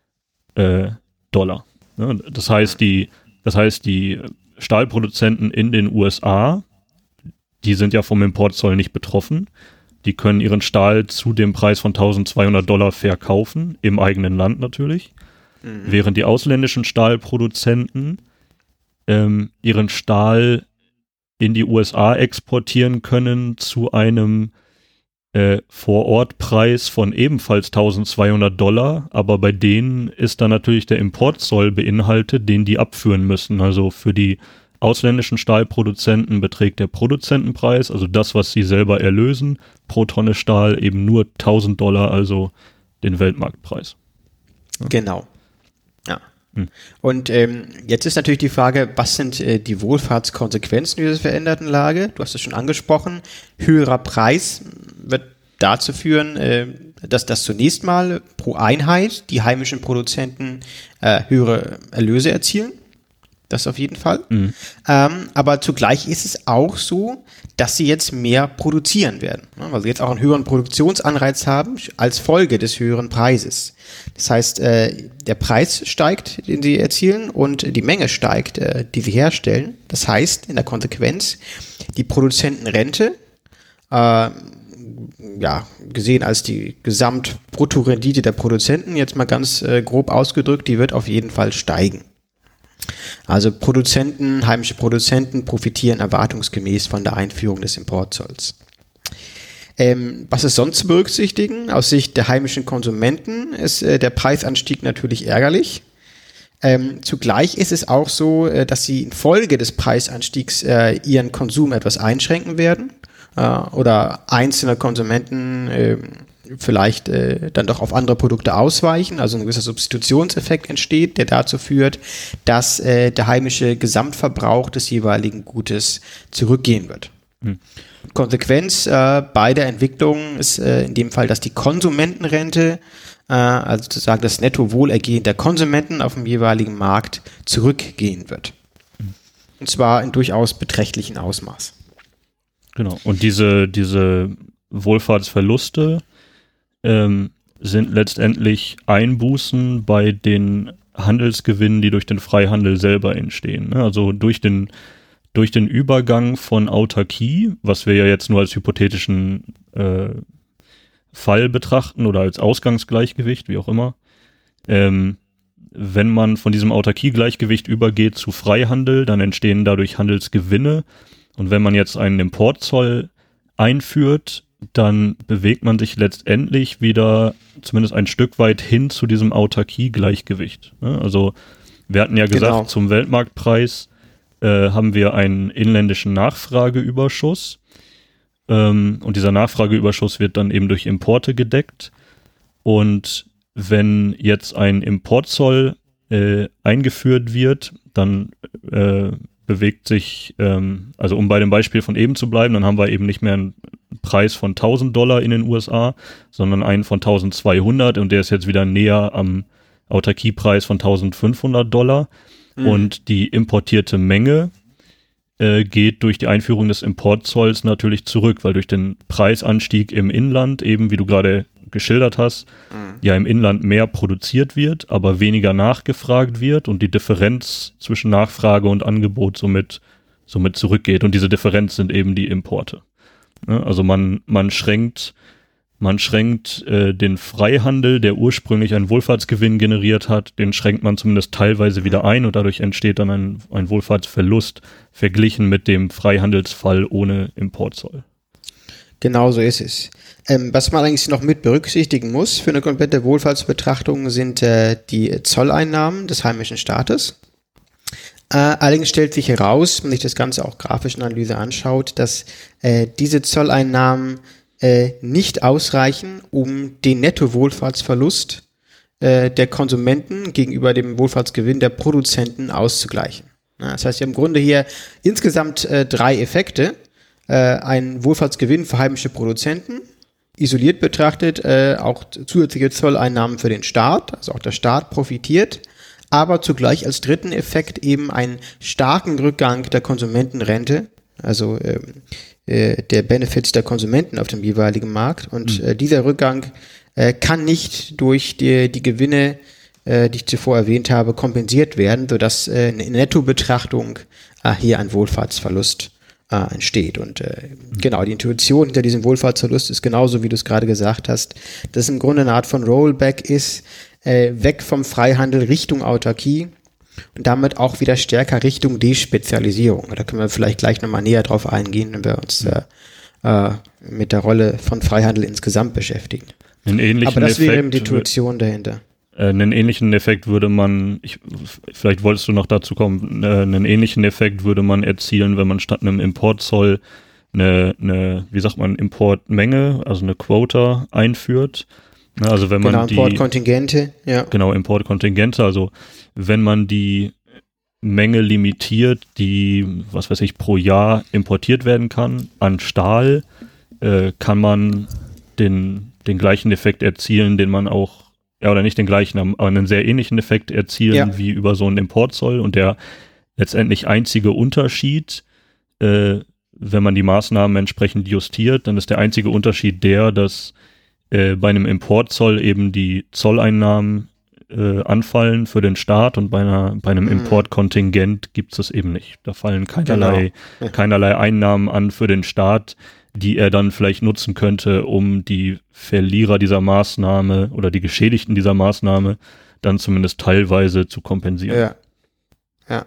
Speaker 1: Ne, das heißt, die Stahlproduzenten in den USA, die sind ja vom Importzoll nicht betroffen. Die können ihren Stahl zu dem Preis von $1.200 verkaufen, im eigenen Land natürlich. Während die ausländischen Stahlproduzenten ihren Stahl in die USA exportieren können zu einem Vorortpreis von ebenfalls $1.200, aber bei denen ist dann natürlich der Importzoll beinhaltet, den die abführen müssen. Also für die ausländischen Stahlproduzenten beträgt der Produzentenpreis, also das, was sie selber erlösen, pro Tonne Stahl eben nur $1.000, also den Weltmarktpreis.
Speaker 2: Ja. Genau. Ja. Und jetzt ist natürlich die Frage, was sind die Wohlfahrtskonsequenzen dieser veränderten Lage? Du hast es schon angesprochen, höherer Preis wird dazu führen, dass das zunächst mal pro Einheit die heimischen Produzenten höhere Erlöse erzielen. Das auf jeden Fall. Aber zugleich ist es auch so, dass sie jetzt mehr produzieren werden, weil sie jetzt auch einen höheren Produktionsanreiz haben als Folge des höheren Preises. Das heißt, der Preis steigt, den sie erzielen, und die Menge steigt, die sie herstellen. Das heißt, in der Konsequenz, die Produzentenrente, gesehen als die Gesamtbruttorendite der Produzenten, jetzt mal ganz grob ausgedrückt, die wird auf jeden Fall steigen. Also heimische Produzenten profitieren erwartungsgemäß von der Einführung des Importzolls. Was ist sonst zu berücksichtigen? Aus Sicht der heimischen Konsumenten ist der Preisanstieg natürlich ärgerlich. Zugleich ist es auch so, dass sie infolge des Preisanstiegs ihren Konsum etwas einschränken werden oder einzelne Konsumenten vielleicht dann doch auf andere Produkte ausweichen, also ein gewisser Substitutionseffekt entsteht, der dazu führt, dass der heimische Gesamtverbrauch des jeweiligen Gutes zurückgehen wird. Konsequenz bei der Entwicklung ist in dem Fall, dass die Konsumentenrente, also sozusagen das Nettowohlergehen der Konsumenten auf dem jeweiligen Markt zurückgehen wird. Und zwar in durchaus beträchtlichem Ausmaß.
Speaker 1: Genau. Und diese Wohlfahrtsverluste sind letztendlich Einbußen bei den Handelsgewinnen, die durch den Freihandel selber entstehen. Ne? Also durch den Übergang von Autarkie, was wir ja jetzt nur als hypothetischen Fall betrachten oder als Ausgangsgleichgewicht, wie auch immer, wenn man von diesem Autarkiegleichgewicht übergeht zu Freihandel, dann entstehen dadurch Handelsgewinne. Und wenn man jetzt einen Importzoll einführt, dann bewegt man sich letztendlich wieder zumindest ein Stück weit hin zu diesem Autarkiegleichgewicht. Also wir hatten ja gesagt, zum Weltmarktpreis haben wir einen inländischen Nachfrageüberschuss. Und dieser Nachfrageüberschuss wird dann eben durch Importe gedeckt. Und wenn jetzt ein Importzoll eingeführt wird, dann bewegt sich, also um bei dem Beispiel von eben zu bleiben, dann haben wir eben nicht mehr einen Preis von $1.000 in den USA, sondern einen von 1.200 und der ist jetzt wieder näher am Autarkiepreis von $1.500. Und die importierte Menge geht durch die Einführung des Importzolls natürlich zurück, weil durch den Preisanstieg im Inland, eben wie du gerade geschildert hast, ja im Inland mehr produziert wird, aber weniger nachgefragt wird und die Differenz zwischen Nachfrage und Angebot somit zurückgeht. Und diese Differenz sind eben die Importe. Also man schränkt den Freihandel, der ursprünglich einen Wohlfahrtsgewinn generiert hat, den schränkt man zumindest teilweise wieder ein und dadurch entsteht dann ein Wohlfahrtsverlust verglichen mit dem Freihandelsfall ohne Importzoll.
Speaker 2: Genau so ist es. Was man eigentlich noch mit berücksichtigen muss für eine komplette Wohlfahrtsbetrachtung sind die Zolleinnahmen des heimischen Staates. Allerdings stellt sich heraus, wenn man sich das Ganze auch grafisch in Analyse anschaut, dass diese Zolleinnahmen nicht ausreichen, um den Nettowohlfahrtsverlust der Konsumenten gegenüber dem Wohlfahrtsgewinn der Produzenten auszugleichen. Das heißt, wir haben im Grunde hier insgesamt 3 Effekte. Ein Wohlfahrtsgewinn für heimische Produzenten, isoliert betrachtet auch zusätzliche Zolleinnahmen für den Staat, also auch der Staat profitiert, aber zugleich als dritten Effekt eben einen starken Rückgang der Konsumentenrente, also der Benefits der Konsumenten auf dem jeweiligen Markt. Und dieser Rückgang kann nicht durch die Gewinne, die ich zuvor erwähnt habe, kompensiert werden, sodass in Nettobetrachtung hier ein Wohlfahrtsverlust entsteht. Und genau, die Intuition hinter diesem Wohlfahrtsverlust ist genauso, wie du es gerade gesagt hast, dass es im Grunde eine Art von Rollback ist, weg vom Freihandel Richtung Autarkie und damit auch wieder stärker Richtung Despezialisierung. Da können wir vielleicht gleich nochmal näher drauf eingehen, wenn wir uns mit der Rolle von Freihandel insgesamt beschäftigen. Aber das wäre eben die Intuition dahinter.
Speaker 1: Einen ähnlichen Effekt würde man, vielleicht wolltest du noch dazu kommen, einen ähnlichen Effekt würde man erzielen, wenn man statt einem Importzoll eine Importmenge, also eine Quota einführt. Also wenn man
Speaker 2: Importkontingente, ja.
Speaker 1: Genau, Importkontingente, also wenn man die Menge limitiert, die, pro Jahr importiert werden kann an Stahl, kann man den gleichen Effekt erzielen, den man auch, oder nicht den gleichen, aber einen sehr ähnlichen Effekt erzielen wie über so einen Importzoll. Und der letztendlich einzige Unterschied, wenn man die Maßnahmen entsprechend justiert, dann ist der einzige Unterschied dass bei einem Importzoll eben die Zolleinnahmen anfallen für den Staat und bei einem Importkontingent gibt es das eben nicht. Da fallen keinerlei Einnahmen an für den Staat, die er dann vielleicht nutzen könnte, um die Verlierer dieser Maßnahme oder die Geschädigten dieser Maßnahme dann zumindest teilweise zu kompensieren.
Speaker 2: Ja.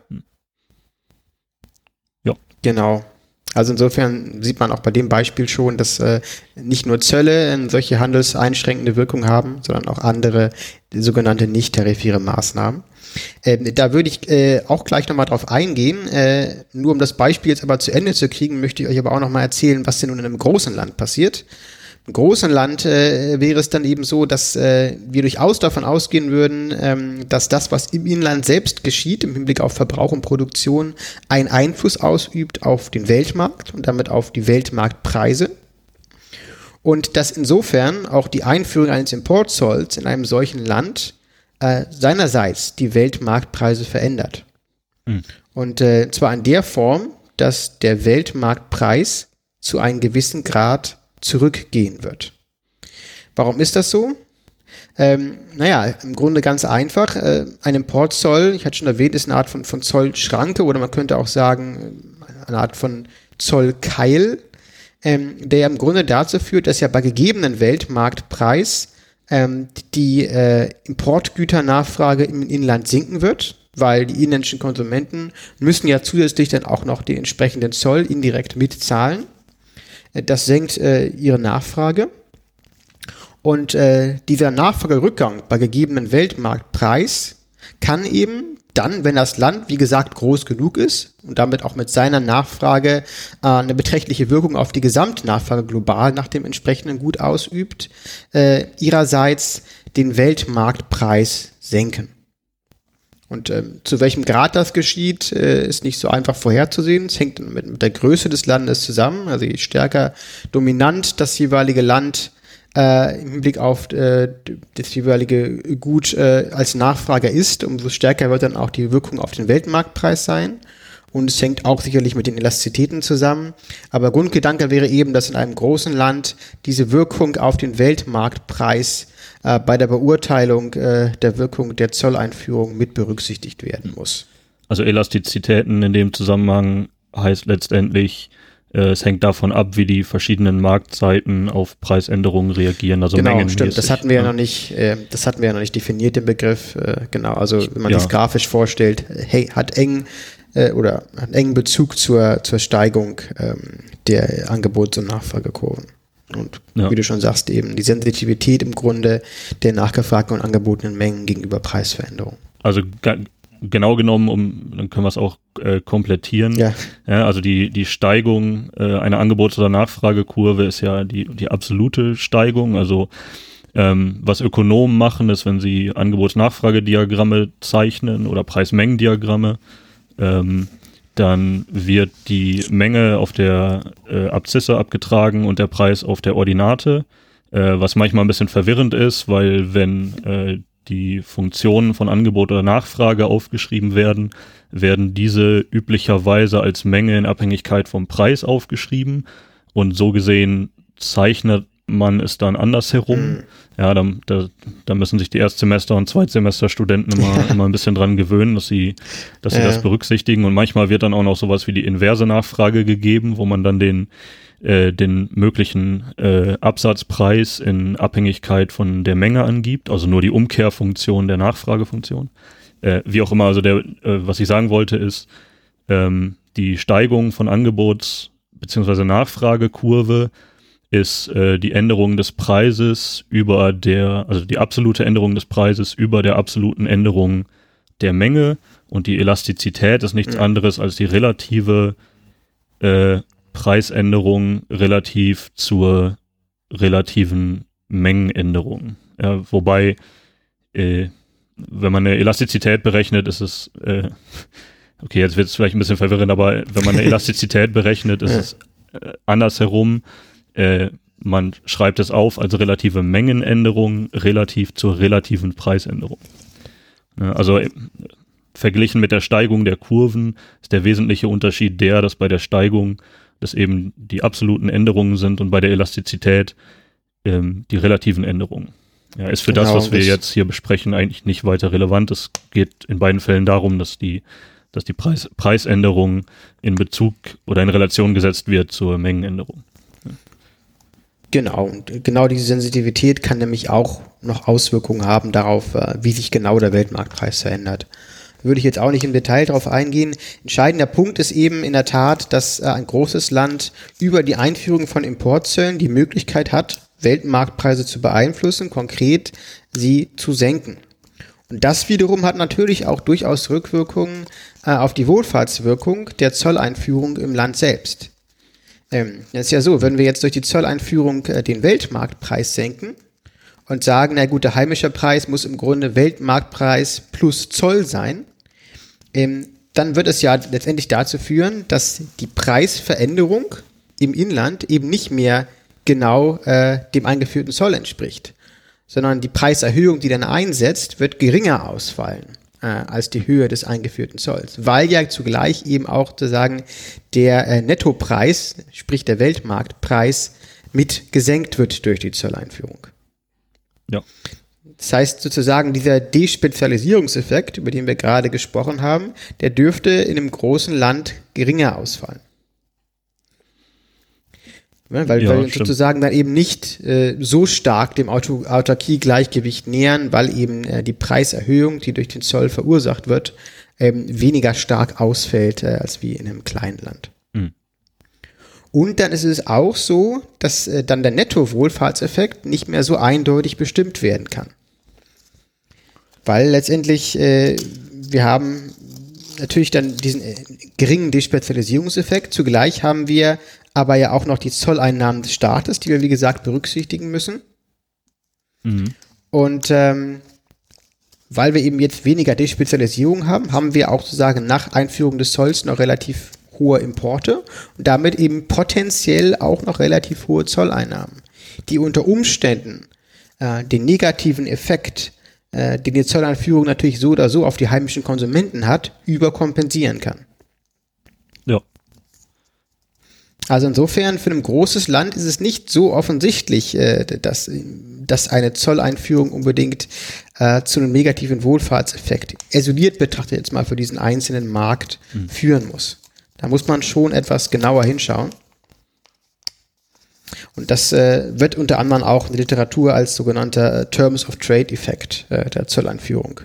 Speaker 2: Genau. Also insofern sieht man auch bei dem Beispiel schon, dass nicht nur Zölle solche handelseinschränkende Wirkung haben, sondern auch andere sogenannte nicht-tarifäre Maßnahmen. Da würde ich auch gleich nochmal drauf eingehen. Nur um das Beispiel jetzt aber zu Ende zu kriegen, möchte ich euch aber auch nochmal erzählen, was denn nun in einem großen Land passiert. Im großen Land wäre es dann eben so, dass wir durchaus davon ausgehen würden, dass das, was im Inland selbst geschieht, im Hinblick auf Verbrauch und Produktion, einen Einfluss ausübt auf den Weltmarkt und damit auf die Weltmarktpreise. Und dass insofern auch die Einführung eines Importzolls in einem solchen Land seinerseits die Weltmarktpreise verändert. Und zwar in der Form, dass der Weltmarktpreis zu einem gewissen Grad zurückgehen wird. Warum ist das so? Im Grunde ganz einfach. Ein Importzoll, ich hatte schon erwähnt, ist eine Art von Zollschranke oder man könnte auch sagen, eine Art von Zollkeil, der ja im Grunde dazu führt, dass ja bei gegebenen Weltmarktpreis die Importgüternachfrage im Inland sinken wird, weil die inländischen Konsumenten müssen ja zusätzlich dann auch noch den entsprechenden Zoll indirekt mitzahlen. Das senkt ihre Nachfrage. Und dieser Nachfragerückgang bei gegebenen Weltmarktpreis kann eben dann, wenn das Land, wie gesagt, groß genug ist und damit auch mit seiner Nachfrage eine beträchtliche Wirkung auf die Gesamtnachfrage global nach dem entsprechenden Gut ausübt, ihrerseits den Weltmarktpreis senken. Und zu welchem Grad das geschieht, ist nicht so einfach vorherzusehen. Es hängt mit der Größe des Landes zusammen. Also je stärker dominant das jeweilige Land im Hinblick auf das jeweilige Gut als Nachfrager ist, umso stärker wird dann auch die Wirkung auf den Weltmarktpreis sein. Und es hängt auch sicherlich mit den Elastizitäten zusammen. Aber Grundgedanke wäre eben, dass in einem großen Land diese Wirkung auf den Weltmarktpreis bei der Beurteilung der Wirkung der Zolleinführung mit berücksichtigt werden muss.
Speaker 1: Also Elastizitäten in dem Zusammenhang heißt letztendlich, es hängt davon ab, wie die verschiedenen Marktseiten auf Preisänderungen reagieren. Also
Speaker 2: genau, stimmt. Das hatten wir ja noch nicht. Das hatten wir ja noch nicht definiert, den Begriff. Genau. Also wenn man das grafisch vorstellt, hat einen engen Bezug zur Steigung der Angebots- und Nachfragekurven. Und wie du schon sagst, eben die Sensitivität im Grunde der nachgefragten und angebotenen Mengen gegenüber Preisveränderungen.
Speaker 1: Also genau genommen, dann können wir es auch komplettieren. Ja, also die Steigung einer Angebots- oder Nachfragekurve ist ja die absolute Steigung. Also was Ökonomen machen, ist, wenn sie Angebots-Nachfragediagramme zeichnen oder Preismengendiagramme, dann wird die Menge auf der Abszisse abgetragen und der Preis auf der Ordinate, was manchmal ein bisschen verwirrend ist, weil wenn die Funktionen von Angebot oder Nachfrage aufgeschrieben werden, werden diese üblicherweise als Menge in Abhängigkeit vom Preis aufgeschrieben und so gesehen zeichnet man es dann andersherum. Ja, da müssen sich die Erstsemester- und Zweitsemesterstudenten immer ein bisschen dran gewöhnen, dass sie das berücksichtigen und manchmal wird dann auch noch sowas wie die inverse Nachfrage gegeben, wo man dann den möglichen Absatzpreis in Abhängigkeit von der Menge angibt, also nur die Umkehrfunktion der Nachfragefunktion. Wie auch immer, also was ich sagen wollte ist, die Steigung von Angebots- bzw. Nachfragekurve ist die Änderung des Preises also die absolute Änderung des Preises über der absoluten Änderung der Menge und die Elastizität ist nichts anderes als die relative Preisänderung relativ zur relativen Mengenänderung. Ja, wobei, wenn man eine Elastizität berechnet, ist es, okay, jetzt wird es vielleicht ein bisschen verwirrend, aber wenn man eine Elastizität berechnet, ist es andersherum. Man schreibt es auf als relative Mengenänderung relativ zur relativen Preisänderung. Also verglichen mit der Steigung der Kurven ist der wesentliche Unterschied dass bei der Steigung das eben die absoluten Änderungen sind und bei der Elastizität die relativen Änderungen. Ja, ist für das, was wir jetzt hier besprechen, eigentlich nicht weiter relevant. Es geht in beiden Fällen darum, dass die Preisänderung in Bezug oder in Relation gesetzt wird zur Mengenänderung. Ja.
Speaker 2: Genau, und genau diese Sensitivität kann nämlich auch noch Auswirkungen haben darauf, wie sich genau der Weltmarktpreis verändert. Würde ich jetzt auch nicht im Detail darauf eingehen. Entscheidender Punkt ist eben in der Tat, dass ein großes Land über die Einführung von Importzöllen die Möglichkeit hat, Weltmarktpreise zu beeinflussen, konkret sie zu senken. Und das wiederum hat natürlich auch durchaus Rückwirkungen auf die Wohlfahrtswirkung der Zolleinführung im Land selbst. Es ist ja so, wenn wir jetzt durch die Zolleinführung den Weltmarktpreis senken und sagen, na gut, der heimische Preis muss im Grunde Weltmarktpreis plus Zoll sein, dann wird es ja letztendlich dazu führen, dass die Preisveränderung im Inland eben nicht mehr genau dem eingeführten Zoll entspricht, sondern die Preiserhöhung, die dann einsetzt, wird geringer ausfallen als die Höhe des eingeführten Zolls, weil ja zugleich eben auch sozusagen der Nettopreis, sprich der Weltmarktpreis, mit gesenkt wird durch die Zolleinführung.
Speaker 1: Ja.
Speaker 2: Das heißt sozusagen, dieser Despezialisierungseffekt, über den wir gerade gesprochen haben, der dürfte in einem großen Land geringer ausfallen. Ja, weil wir uns sozusagen dann eben nicht so stark dem Autarkie-Gleichgewicht nähern, weil eben die Preiserhöhung, die durch den Zoll verursacht wird, weniger stark ausfällt als wie in einem kleinen Land. Mhm. Und dann ist es auch so, dass dann der Nettowohlfahrtseffekt nicht mehr so eindeutig bestimmt werden kann. Weil letztendlich wir haben natürlich dann diesen geringen Despezialisierungseffekt. Zugleich haben wir aber ja auch noch die Zolleinnahmen des Staates, die wir, wie gesagt, berücksichtigen müssen. Mhm. Und weil wir eben jetzt weniger Despezialisierung haben, haben wir auch sozusagen nach Einführung des Zolls noch relativ hohe Importe und damit eben potenziell auch noch relativ hohe Zolleinnahmen, die unter Umständen den negativen Effekt, den die Zolleinführung natürlich so oder so auf die heimischen Konsumenten hat, überkompensieren kann.
Speaker 1: Ja.
Speaker 2: Also insofern, für ein großes Land ist es nicht so offensichtlich, dass eine Zolleinführung unbedingt zu einem negativen Wohlfahrtseffekt isoliert betrachtet jetzt mal für diesen einzelnen Markt führen muss. Da muss man schon etwas genauer hinschauen. Und das wird unter anderem auch in der Literatur als sogenannter Terms of Trade Effekt der Zolleinführung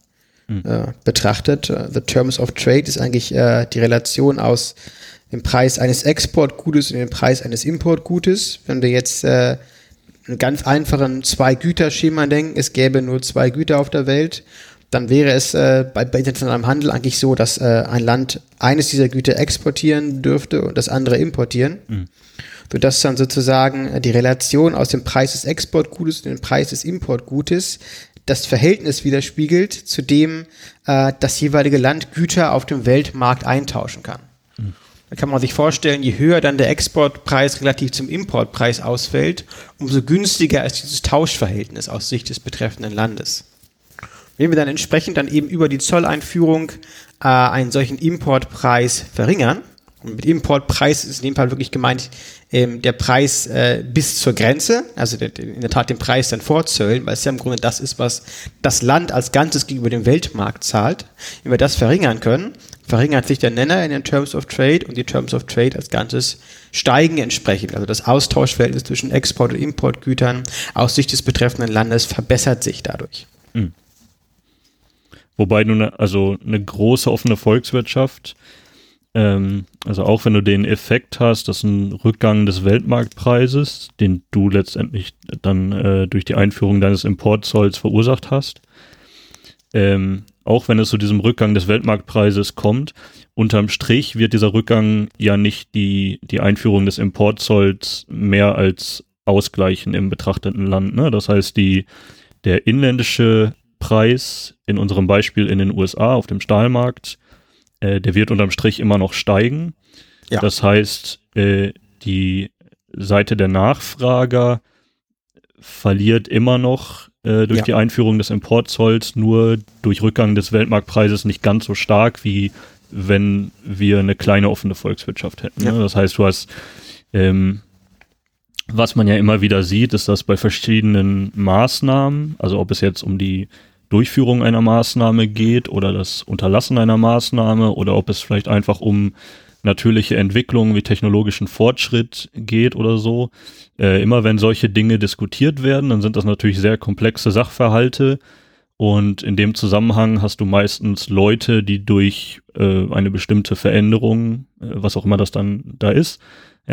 Speaker 2: betrachtet. The Terms of Trade ist eigentlich die Relation aus dem Preis eines Exportgutes und dem Preis eines Importgutes. Wenn wir jetzt einen ganz einfachen Zwei-Güter-Schema denken, es gäbe nur 2 Güter auf der Welt, dann wäre es bei internationalem Handel eigentlich so, dass ein Land eines dieser Güter exportieren dürfte und das andere importieren. Sodass dann sozusagen die Relation aus dem Preis des Exportgutes und dem Preis des Importgutes das Verhältnis widerspiegelt, zu dem das jeweilige Land Güter auf dem Weltmarkt eintauschen kann. Da kann man sich vorstellen, je höher dann der Exportpreis relativ zum Importpreis ausfällt, umso günstiger ist dieses Tauschverhältnis aus Sicht des betreffenden Landes. Wenn wir dann entsprechend dann eben über die Zolleinführung einen solchen Importpreis verringern, und mit Importpreis ist in dem Fall wirklich gemeint der Preis bis zur Grenze, also in der Tat den Preis dann vorzöllen, weil es ja im Grunde das ist, was das Land als Ganzes gegenüber dem Weltmarkt zahlt. Wenn wir das verringern können, verringert sich der Nenner in den Terms of Trade und die Terms of Trade als Ganzes steigen entsprechend. Also das Austauschverhältnis zwischen Export- und Importgütern aus Sicht des betreffenden Landes verbessert sich dadurch.
Speaker 1: Mhm. Wobei nun eine große offene Volkswirtschaft, also auch wenn du den Effekt hast, dass ein Rückgang des Weltmarktpreises, den du letztendlich dann durch die Einführung deines Importzolls verursacht hast, auch wenn es zu diesem Rückgang des Weltmarktpreises kommt, unterm Strich wird dieser Rückgang ja nicht die Einführung des Importzolls mehr als ausgleichen im betrachteten Land. Ne? Das heißt, der inländische Preis in unserem Beispiel in den USA auf dem Stahlmarkt, der wird unterm Strich immer noch steigen. Ja. Das heißt, die Seite der Nachfrager verliert immer noch durch die Einführung des Importzolls, nur durch Rückgang des Weltmarktpreises nicht ganz so stark, wie wenn wir eine kleine offene Volkswirtschaft hätten. Ja. Ne? Das heißt, du hast, was man ja immer wieder sieht, ist, dass bei verschiedenen Maßnahmen, also ob es jetzt um die Durchführung einer Maßnahme geht oder das Unterlassen einer Maßnahme oder ob es vielleicht einfach um natürliche Entwicklungen wie technologischen Fortschritt geht oder so. Immer wenn solche Dinge diskutiert werden, dann sind das natürlich sehr komplexe Sachverhalte und in dem Zusammenhang hast du meistens Leute, die durch eine bestimmte Veränderung, was auch immer das dann da ist,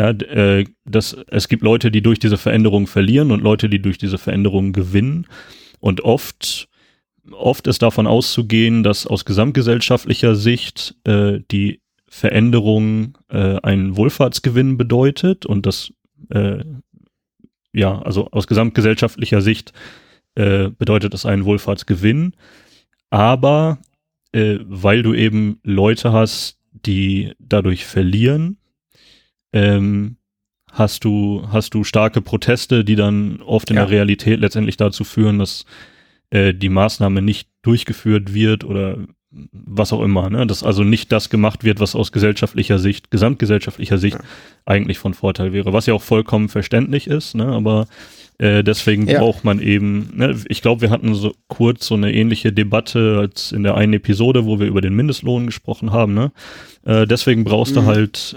Speaker 1: es gibt Leute, die durch diese Veränderung verlieren und Leute, die durch diese Veränderung gewinnen und oft ist davon auszugehen, dass aus gesamtgesellschaftlicher Sicht die Veränderung einen Wohlfahrtsgewinn bedeutet und das, also aus gesamtgesellschaftlicher Sicht bedeutet das einen Wohlfahrtsgewinn, aber weil du eben Leute hast, die dadurch verlieren, hast du starke Proteste, die dann oft in der Realität letztendlich dazu führen, dass die Maßnahme nicht durchgeführt wird oder was auch immer, ne? Dass also nicht das gemacht wird, was aus gesamtgesellschaftlicher Sicht eigentlich von Vorteil wäre, was ja auch vollkommen verständlich ist, ne? Aber deswegen braucht man eben, ne? Ich glaube, wir hatten so kurz so eine ähnliche Debatte als in der einen Episode, wo wir über den Mindestlohn gesprochen haben, ne? Deswegen brauchst du halt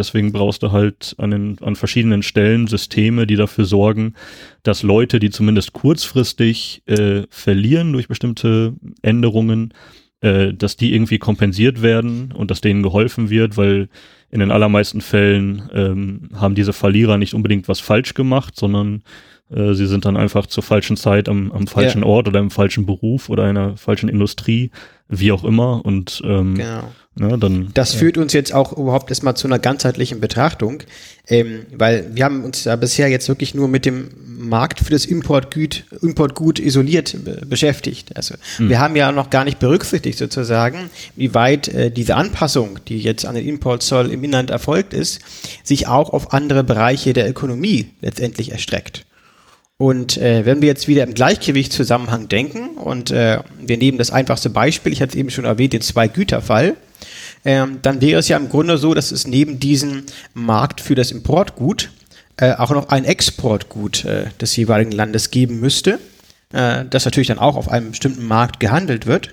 Speaker 1: an verschiedenen Stellen Systeme, die dafür sorgen, dass Leute, die zumindest kurzfristig verlieren durch bestimmte Änderungen, dass die irgendwie kompensiert werden und dass denen geholfen wird, weil in den allermeisten Fällen haben diese Verlierer nicht unbedingt was falsch gemacht, sondern sie sind dann einfach zur falschen Zeit am falschen Ort oder im falschen Beruf oder in einer falschen Industrie, wie auch immer. Und
Speaker 2: genau.
Speaker 1: Dann,
Speaker 2: das führt uns jetzt auch überhaupt erstmal zu einer ganzheitlichen Betrachtung, weil wir haben uns ja bisher jetzt wirklich nur mit dem Markt für das Importgut isoliert beschäftigt. Also wir haben ja noch gar nicht berücksichtigt sozusagen, wie weit diese Anpassung, die jetzt an den Importzoll im Inland erfolgt ist, sich auch auf andere Bereiche der Ökonomie letztendlich erstreckt. Und wenn wir jetzt wieder im Gleichgewichtszusammenhang denken und wir nehmen das einfachste Beispiel, ich hatte es eben schon erwähnt, den Zwei-Güter-Fall, dann wäre es ja im Grunde so, dass es neben diesem Markt für das Importgut auch noch ein Exportgut des jeweiligen Landes geben müsste, das natürlich dann auch auf einem bestimmten Markt gehandelt wird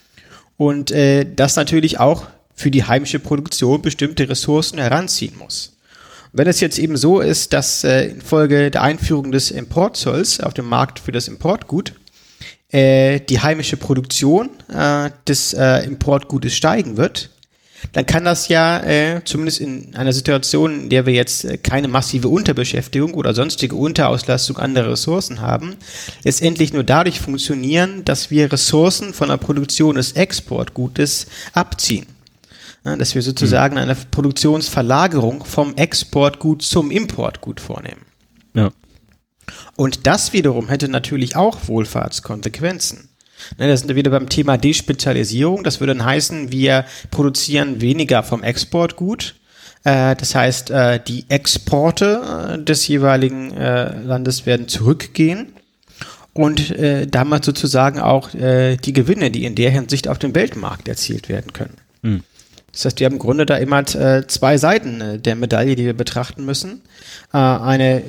Speaker 2: und das natürlich auch für die heimische Produktion bestimmte Ressourcen heranziehen muss. Wenn es jetzt eben so ist, dass infolge der Einführung des Importzolls auf dem Markt für das Importgut die heimische Produktion des Importgutes steigen wird, dann kann das ja zumindest in einer Situation, in der wir jetzt keine massive Unterbeschäftigung oder sonstige Unterauslastung anderer Ressourcen haben, letztendlich nur dadurch funktionieren, dass wir Ressourcen von der Produktion des Exportgutes abziehen. Ja, dass wir sozusagen eine Produktionsverlagerung vom Exportgut zum Importgut vornehmen.
Speaker 1: Ja.
Speaker 2: Und das wiederum hätte natürlich auch Wohlfahrtskonsequenzen. Da sind wir wieder beim Thema Despezialisierung. Das würde dann heißen, wir produzieren weniger vom Exportgut. Das heißt, die Exporte des jeweiligen Landes werden zurückgehen. Und damit sozusagen auch die Gewinne, die in der Hinsicht auf dem Weltmarkt erzielt werden können. Mhm. Das heißt, wir haben im Grunde da immer zwei Seiten der Medaille, die wir betrachten müssen. Eine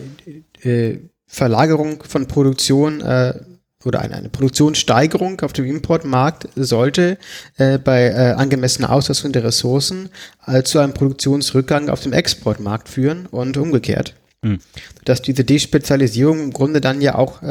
Speaker 2: Verlagerung von Produktion oder eine Produktionssteigerung auf dem Importmarkt sollte bei angemessener Auslastung der Ressourcen zu einem Produktionsrückgang auf dem Exportmarkt führen und umgekehrt. Dass diese Despezialisierung im Grunde dann ja auch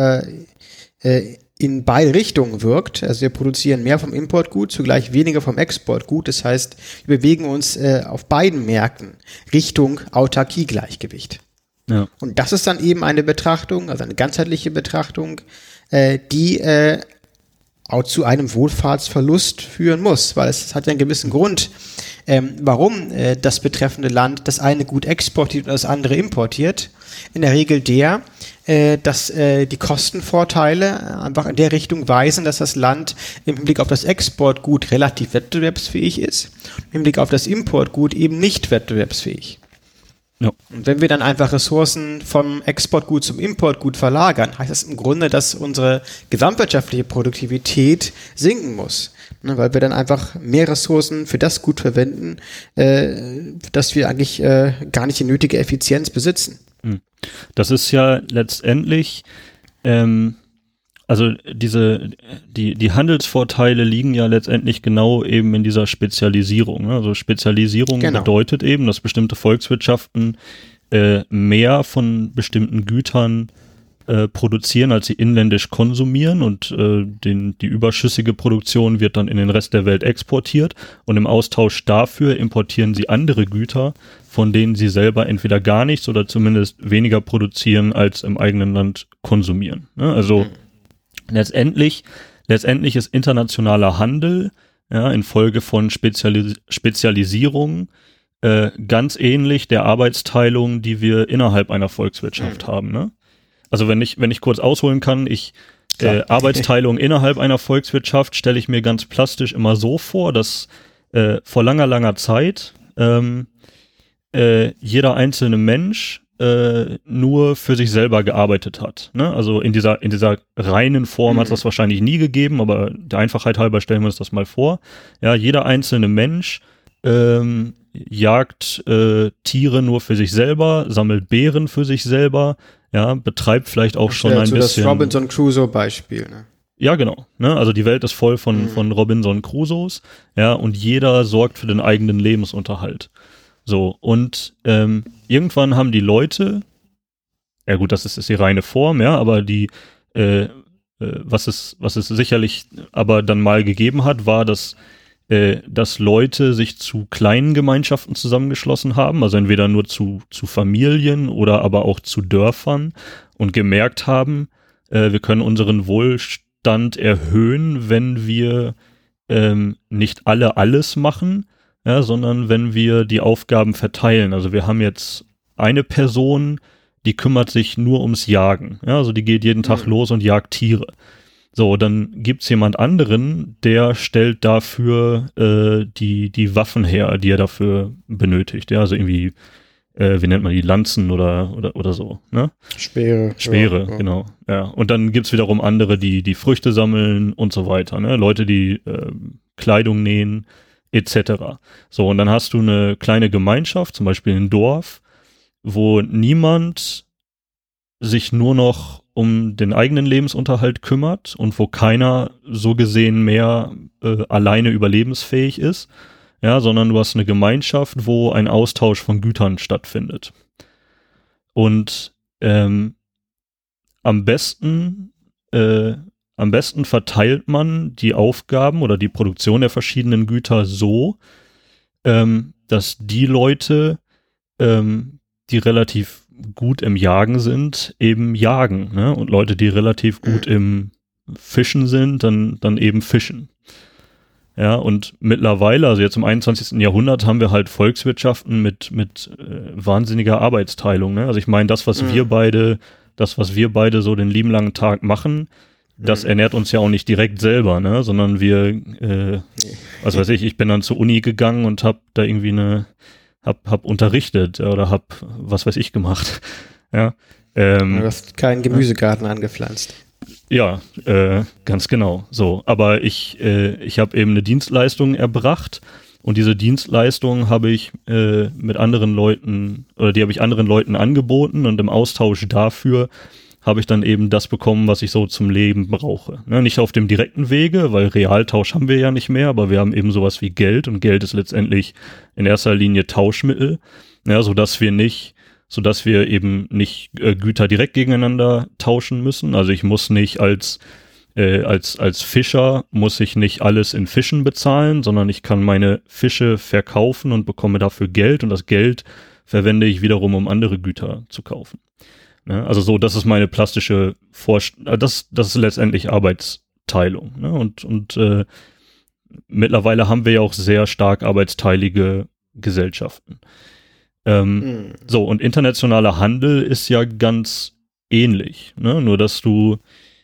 Speaker 2: in beide Richtungen wirkt. Also wir produzieren mehr vom Importgut, zugleich weniger vom Exportgut. Das heißt, wir bewegen uns auf beiden Märkten Richtung Autarkie-Gleichgewicht. Ja. Und das ist dann eben eine Betrachtung, also eine ganzheitliche Betrachtung, die auch zu einem Wohlfahrtsverlust führen muss, weil es hat ja einen gewissen Grund, warum das betreffende Land das eine Gut exportiert und das andere importiert. In der Regel dass die Kostenvorteile einfach in der Richtung weisen, dass das Land im Hinblick auf das Exportgut relativ wettbewerbsfähig ist, im Hinblick auf das Importgut eben nicht wettbewerbsfähig. Ja. Und wenn wir dann einfach Ressourcen vom Exportgut zum Importgut verlagern, heißt das im Grunde, dass unsere gesamtwirtschaftliche Produktivität sinken muss. Ne, weil wir dann einfach mehr Ressourcen für das Gut verwenden, dass wir eigentlich gar nicht die nötige Effizienz besitzen.
Speaker 1: Das ist ja letztendlich, also die Handelsvorteile liegen ja letztendlich genau eben in dieser Spezialisierung. Ne? Also Spezialisierung bedeutet eben, dass bestimmte Volkswirtschaften mehr von bestimmten Gütern produzieren, als sie inländisch konsumieren und die überschüssige Produktion wird dann in den Rest der Welt exportiert und im Austausch dafür importieren sie andere Güter, von denen sie selber entweder gar nichts oder zumindest weniger produzieren, als im eigenen Land konsumieren. Ne? Also letztendlich ist internationaler Handel infolge von Spezialisierung ganz ähnlich der Arbeitsteilung, die wir innerhalb einer Volkswirtschaft haben. Ne? Also wenn ich kurz ausholen kann, Arbeitsteilung innerhalb einer Volkswirtschaft stelle ich mir ganz plastisch immer so vor, dass vor langer Zeit jeder einzelne Mensch nur für sich selber gearbeitet hat. Ne? Also in dieser reinen Form hat es das wahrscheinlich nie gegeben, aber der Einfachheit halber stellen wir uns das mal vor. Ja, jeder einzelne Mensch jagt Tiere nur für sich selber, sammelt Beeren für sich selber, ja, betreibt vielleicht auch schon ein bisschen.
Speaker 2: Das Robinson Crusoe-Beispiel, ne?
Speaker 1: Ja, genau. Ne? Also die Welt ist voll von Robinson Crusoes, ja, und jeder sorgt für den eigenen Lebensunterhalt. So, und irgendwann haben die Leute, ja gut, das ist die reine Form, ja, aber was es sicherlich aber dann mal gegeben hat, war, dass Leute sich zu kleinen Gemeinschaften zusammengeschlossen haben, also entweder nur zu Familien oder aber auch zu Dörfern und gemerkt haben, wir können unseren Wohlstand erhöhen, wenn wir nicht alle alles machen, ja, sondern wenn wir die Aufgaben verteilen. Also wir haben jetzt eine Person, die kümmert sich nur ums Jagen. Ja, also die geht jeden Tag los und jagt Tiere. So, dann gibt's jemand anderen, der stellt dafür die Waffen her, die er dafür benötigt. Ja, also irgendwie, wie nennt man die, Lanzen oder so, ne?
Speaker 2: Speere,
Speaker 1: ja. Genau. Ja. Und dann gibt's wiederum andere, die Früchte sammeln und so weiter, ne? Leute, die Kleidung nähen, etc. So, und dann hast du eine kleine Gemeinschaft, zum Beispiel ein Dorf, wo niemand sich nur noch um den eigenen Lebensunterhalt kümmert und wo keiner so gesehen mehr alleine überlebensfähig ist, ja, sondern du hast eine Gemeinschaft, wo ein Austausch von Gütern stattfindet. Und am besten verteilt man die Aufgaben oder die Produktion der verschiedenen Güter so, dass die Leute, die relativ gut im Jagen sind, eben jagen, ne? Und Leute, die relativ gut im Fischen sind, dann eben fischen. Ja, und mittlerweile, also jetzt im 21. Jahrhundert, haben wir halt Volkswirtschaften mit wahnsinniger Arbeitsteilung, ne? Also ich meine, das, was wir beide so den lieben langen Tag machen, das ernährt uns ja auch nicht direkt selber, ne? Sondern wir, was weiß ich bin dann zur Uni gegangen und hab da irgendwie hab unterrichtet oder hab was weiß ich gemacht. Ja.
Speaker 2: Du hast keinen Gemüsegarten angepflanzt.
Speaker 1: Ja, ganz genau. So, aber ich habe eben eine Dienstleistung erbracht und diese Dienstleistung habe ich mit anderen Leuten oder die habe ich anderen Leuten angeboten und im Austausch dafür habe ich dann eben das bekommen, was ich so zum Leben brauche. Ne, nicht auf dem direkten Wege, weil Realtausch haben wir ja nicht mehr, aber wir haben eben sowas wie Geld und Geld ist letztendlich in erster Linie Tauschmittel, ja, sodass wir eben nicht Güter direkt gegeneinander tauschen müssen. Also ich muss nicht als Fischer muss ich nicht alles in Fischen bezahlen, sondern ich kann meine Fische verkaufen und bekomme dafür Geld und das Geld verwende ich wiederum, um andere Güter zu kaufen. Ne? Also so, das ist meine plastische Vorstellung, das ist letztendlich Arbeitsteilung. Ne? Und mittlerweile haben wir ja auch sehr stark arbeitsteilige Gesellschaften. So, und internationaler Handel ist ja ganz ähnlich, ne? Nur dass du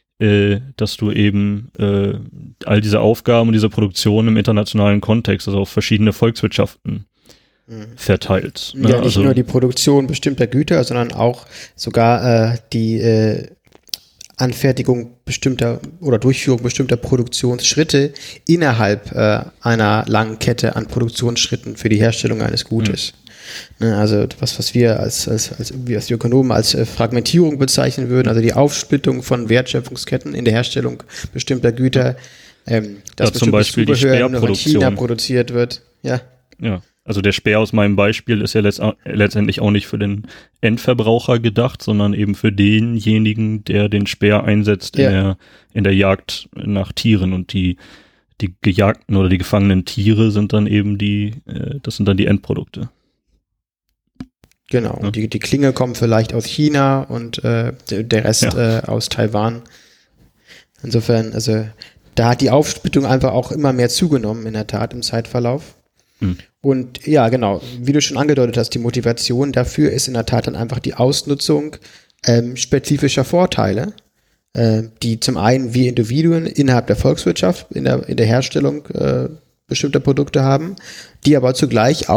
Speaker 1: eben all diese Aufgaben und diese Produktion im internationalen Kontext, also auf verschiedene Volkswirtschaften verteilt. Ne?
Speaker 2: Ja, nicht nur die Produktion bestimmter Güter, sondern auch sogar die Anfertigung bestimmter oder Durchführung bestimmter Produktionsschritte innerhalb einer langen Kette an Produktionsschritten für die Herstellung eines Gutes. Also was wir als Ökonomen als Fragmentierung bezeichnen würden, also die Aufsplittung von Wertschöpfungsketten in der Herstellung bestimmter Güter, dass
Speaker 1: zum Beispiel die Speerproduktion
Speaker 2: in China produziert wird. Ja.
Speaker 1: Also der Speer aus meinem Beispiel ist ja letztendlich auch nicht für den Endverbraucher gedacht, sondern eben für denjenigen, der den Speer einsetzt in der Jagd nach Tieren und die gejagten oder die gefangenen Tiere sind dann eben das sind dann die Endprodukte.
Speaker 2: Genau, und die Klinge kommt vielleicht aus China und der Rest aus Taiwan. Insofern, also da hat die Aufsplittung einfach auch immer mehr zugenommen in der Tat im Zeitverlauf. Und ja, genau, wie du schon angedeutet hast, die Motivation dafür ist in der Tat dann einfach die Ausnutzung spezifischer Vorteile, die zum einen wir Individuen innerhalb der Volkswirtschaft in der Herstellung bestimmter Produkte haben, die aber zugleich auch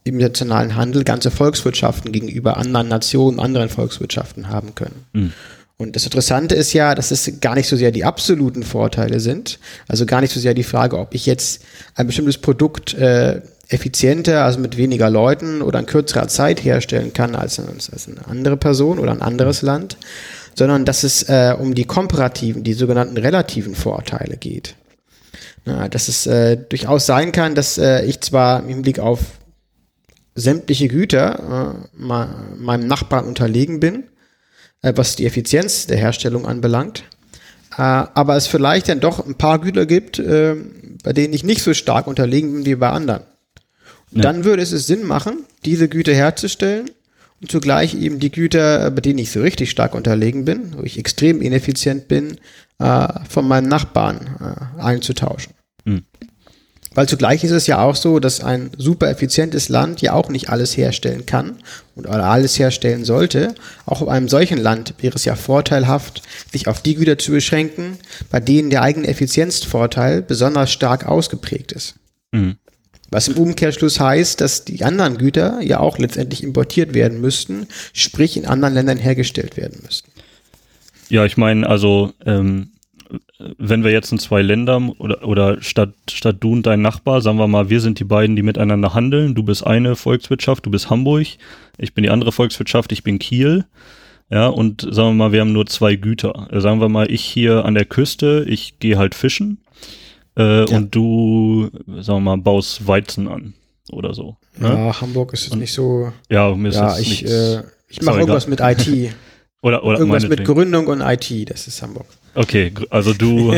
Speaker 2: im internationalen Handel ganze Volkswirtschaften gegenüber anderen Nationen, anderen Volkswirtschaften haben können. Mhm. Und das Interessante ist ja, dass es gar nicht so sehr die absoluten Vorteile sind, also gar nicht so sehr die Frage, ob ich jetzt ein bestimmtes Produkt effizienter, also mit weniger Leuten oder in kürzerer Zeit herstellen kann als eine andere Person oder ein anderes Land, sondern dass es um die komparativen, die sogenannten relativen Vorteile geht. Ja, dass es durchaus sein kann, dass ich zwar im Hinblick auf sämtliche Güter meinem Nachbarn unterlegen bin, was die Effizienz der Herstellung anbelangt, aber es vielleicht dann doch ein paar Güter gibt, bei denen ich nicht so stark unterlegen bin wie bei anderen. Und dann würde es Sinn machen, diese Güter herzustellen und zugleich eben die Güter, bei denen ich so richtig stark unterlegen bin, wo ich extrem ineffizient bin, von meinem Nachbarn einzutauschen. Mhm. Weil zugleich ist es ja auch so, dass ein super effizientes Land ja auch nicht alles herstellen kann oder alles herstellen sollte. Auch in einem solchen Land wäre es ja vorteilhaft, sich auf die Güter zu beschränken, bei denen der eigene Effizienzvorteil besonders stark ausgeprägt ist. Mhm. Was im Umkehrschluss heißt, dass die anderen Güter ja auch letztendlich importiert werden müssten, sprich in anderen Ländern hergestellt werden müssten.
Speaker 1: Ja, ich meine, also wenn wir jetzt in zwei Ländern oder statt du und dein Nachbar, sagen wir mal, wir sind die beiden, die miteinander handeln, du bist eine Volkswirtschaft, du bist Hamburg, ich bin die andere Volkswirtschaft, ich bin Kiel, ja, und sagen wir mal, wir haben nur zwei Güter. Sagen wir mal, ich hier an der Küste, ich gehe halt fischen, und du, sagen wir mal, baust Weizen an oder so. Ne?
Speaker 2: Ja, Hamburg ist jetzt nicht so.
Speaker 1: Ja, mir ist
Speaker 2: ja, ich mache irgendwas mit IT.
Speaker 1: oder
Speaker 2: irgendwas mit Gründung und IT, das ist Hamburg.
Speaker 1: Okay, also du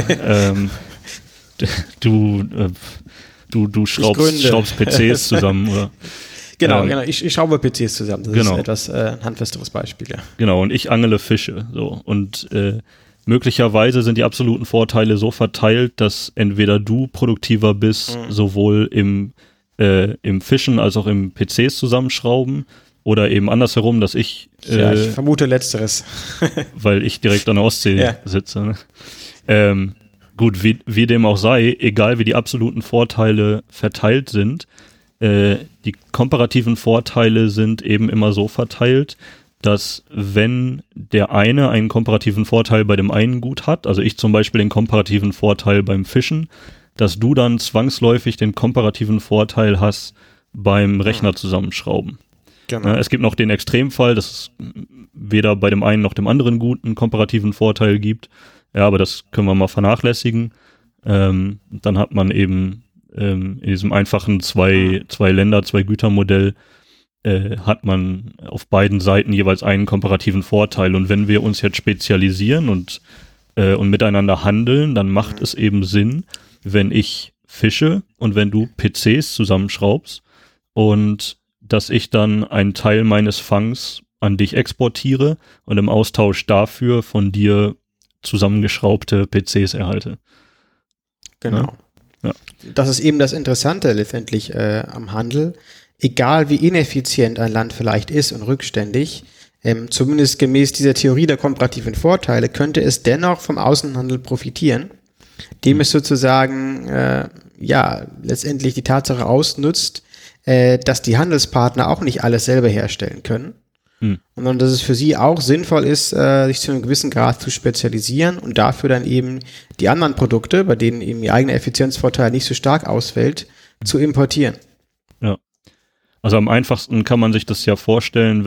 Speaker 1: schraubst PCs zusammen, oder?
Speaker 2: Genau, ich schraube PCs zusammen. Das ist etwas handfesteres Beispiel, ja.
Speaker 1: Genau, und ich angele Fische, so. Und möglicherweise sind die absoluten Vorteile so verteilt, dass entweder du produktiver bist, sowohl im Fischen als auch im PCs zusammenschrauben, oder eben andersherum, dass ich
Speaker 2: ich vermute Letzteres.
Speaker 1: weil ich direkt an der Ostsee sitze. Ne? Gut, wie dem auch sei, egal wie die absoluten Vorteile verteilt sind, die komparativen Vorteile sind eben immer so verteilt, dass wenn der eine einen komparativen Vorteil bei dem einen Gut hat, also ich zum Beispiel den komparativen Vorteil beim Fischen, dass du dann zwangsläufig den komparativen Vorteil hast beim Rechner zusammenschrauben. Genau. Es gibt noch den Extremfall, dass es weder bei dem einen noch dem anderen Gut einen komparativen Vorteil gibt. Ja, aber das können wir mal vernachlässigen. Dann hat man eben in diesem einfachen zwei Länder, zwei Gütermodell hat man auf beiden Seiten jeweils einen komparativen Vorteil. Und wenn wir uns jetzt spezialisieren und miteinander handeln, dann macht es eben Sinn, wenn ich fische und wenn du PCs zusammenschraubst und dass ich dann einen Teil meines Fangs an dich exportiere und im Austausch dafür von dir zusammengeschraubte PCs erhalte.
Speaker 2: Genau. Ja. Das ist eben das Interessante letztendlich am Handel. Egal wie ineffizient ein Land vielleicht ist und rückständig, zumindest gemäß dieser Theorie der komparativen Vorteile, könnte es dennoch vom Außenhandel profitieren, dem es sozusagen letztendlich die Tatsache ausnutzt, dass die Handelspartner auch nicht alles selber herstellen können, sondern dass es für sie auch sinnvoll ist, sich zu einem gewissen Grad zu spezialisieren und dafür dann eben die anderen Produkte, bei denen eben ihr eigener Effizienzvorteil nicht so stark ausfällt, zu importieren.
Speaker 1: Ja. Also am einfachsten kann man sich das ja vorstellen,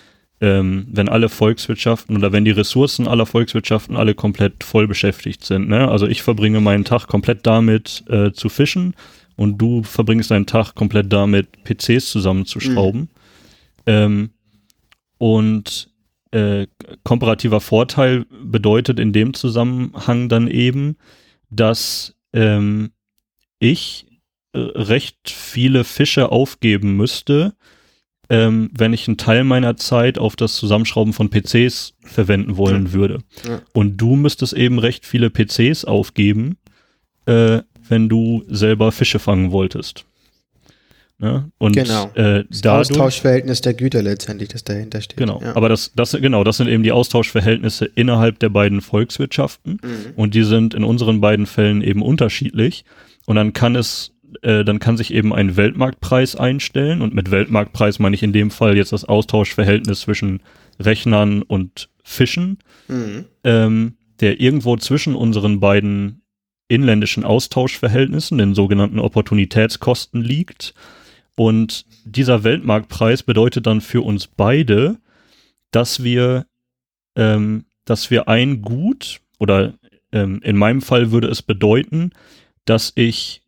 Speaker 1: wenn alle Volkswirtschaften oder wenn die Ressourcen aller Volkswirtschaften alle komplett voll beschäftigt sind. Ne? Also ich verbringe meinen Tag komplett damit zu fischen und du verbringst deinen Tag komplett damit, PCs zusammenzuschrauben. Komparativer Vorteil bedeutet in dem Zusammenhang dann eben, dass ich recht viele Fische aufgeben müsste, wenn ich einen Teil meiner Zeit auf das Zusammenschrauben von PCs verwenden wollen würde. Ja. Und du müsstest eben recht viele PCs aufgeben, wenn du selber Fische fangen wolltest. Ne? Und
Speaker 2: genau. Das Austauschverhältnis der Güter letztendlich, das dahinter steht.
Speaker 1: Genau, ja. Aber das sind eben die Austauschverhältnisse innerhalb der beiden Volkswirtschaften und die sind in unseren beiden Fällen eben unterschiedlich. Und dann kann es dann kann sich eben ein Weltmarktpreis einstellen, und mit Weltmarktpreis meine ich in dem Fall jetzt das Austauschverhältnis zwischen Rechnern und Fischen, der irgendwo zwischen unseren beiden inländischen Austauschverhältnissen, den sogenannten Opportunitätskosten, liegt. Und dieser Weltmarktpreis bedeutet dann für uns beide, dass wir ein Gut, oder in meinem Fall würde es bedeuten, dass ich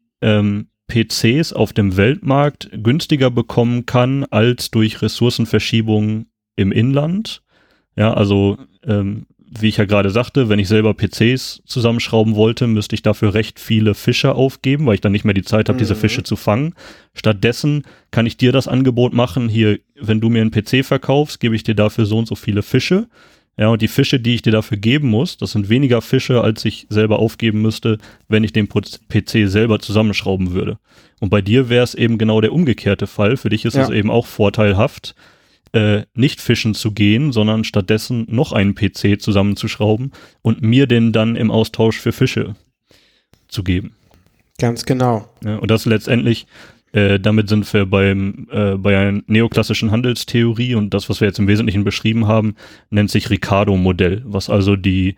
Speaker 1: PCs auf dem Weltmarkt günstiger bekommen kann als durch Ressourcenverschiebungen im Inland. Ja, also wie ich ja gerade sagte, wenn ich selber PCs zusammenschrauben wollte, müsste ich dafür recht viele Fische aufgeben, weil ich dann nicht mehr die Zeit habe, diese Fische zu fangen. Stattdessen kann ich dir das Angebot machen, hier, wenn du mir einen PC verkaufst, gebe ich dir dafür so und so viele Fische. Ja, und die Fische, die ich dir dafür geben muss, das sind weniger Fische, als ich selber aufgeben müsste, wenn ich den PC selber zusammenschrauben würde. Und bei dir wäre es eben genau der umgekehrte Fall. Für dich ist es eben auch vorteilhaft, nicht fischen zu gehen, sondern stattdessen noch einen PC zusammenzuschrauben und mir den dann im Austausch für Fische zu geben.
Speaker 2: Ganz genau.
Speaker 1: Ja, und das letztendlich, damit sind wir bei einer neoklassischen Handelstheorie, und das, was wir jetzt im Wesentlichen beschrieben haben, nennt sich Ricardo-Modell, was also die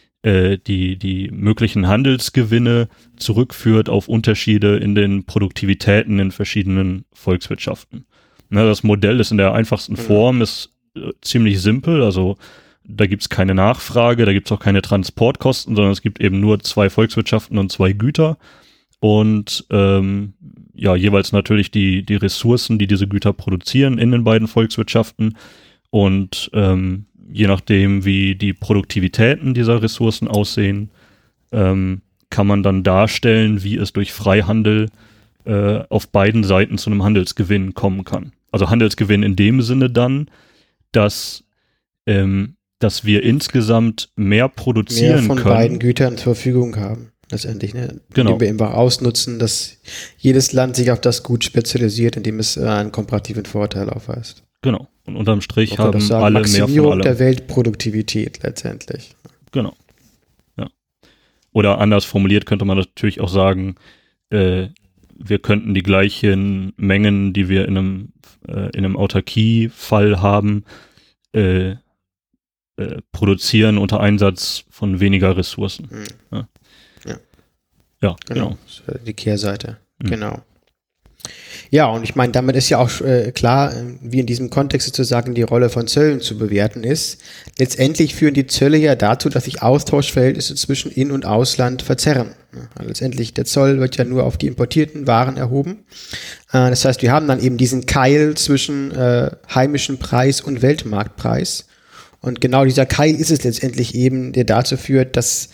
Speaker 1: möglichen Handelsgewinne zurückführt auf Unterschiede in den Produktivitäten in verschiedenen Volkswirtschaften. Na, das Modell ist in der einfachsten Form, ist ziemlich simpel, also da gibt es keine Nachfrage, da gibt es auch keine Transportkosten, sondern es gibt eben nur 2 Volkswirtschaften und 2 Güter und jeweils natürlich die Ressourcen, die diese Güter produzieren in den beiden Volkswirtschaften, und je nachdem, wie die Produktivitäten dieser Ressourcen aussehen, kann man dann darstellen, wie es durch Freihandel auf beiden Seiten zu einem Handelsgewinn kommen kann. Also Handelsgewinn in dem Sinne dann, dass wir insgesamt mehr produzieren können.
Speaker 2: Mehr von beiden Gütern zur Verfügung haben, letztendlich. Ne?
Speaker 1: Genau.
Speaker 2: Indem wir einfach ausnutzen, dass jedes Land sich auf das Gut spezialisiert, indem es einen komparativen Vorteil aufweist.
Speaker 1: Genau. Und unterm Strich haben alle mehr von
Speaker 2: Maximierung
Speaker 1: allem.
Speaker 2: Der Weltproduktivität letztendlich.
Speaker 1: Genau. Ja. Oder anders formuliert könnte man natürlich auch sagen, wir könnten die gleichen Mengen, die wir in einem Autarkie-Fall haben, produzieren unter Einsatz von weniger Ressourcen. Ja, genau.
Speaker 2: Die Kehrseite, genau. Ja, und ich meine, damit ist ja auch klar, wie in diesem Kontext sozusagen die Rolle von Zöllen zu bewerten ist. Letztendlich führen die Zölle ja dazu, dass sich Austauschverhältnisse zwischen In- und Ausland verzerren. Also letztendlich, der Zoll wird ja nur auf die importierten Waren erhoben. Das heißt, wir haben dann eben diesen Keil zwischen heimischem Preis und Weltmarktpreis. Und genau dieser Keil ist es letztendlich eben, der dazu führt, dass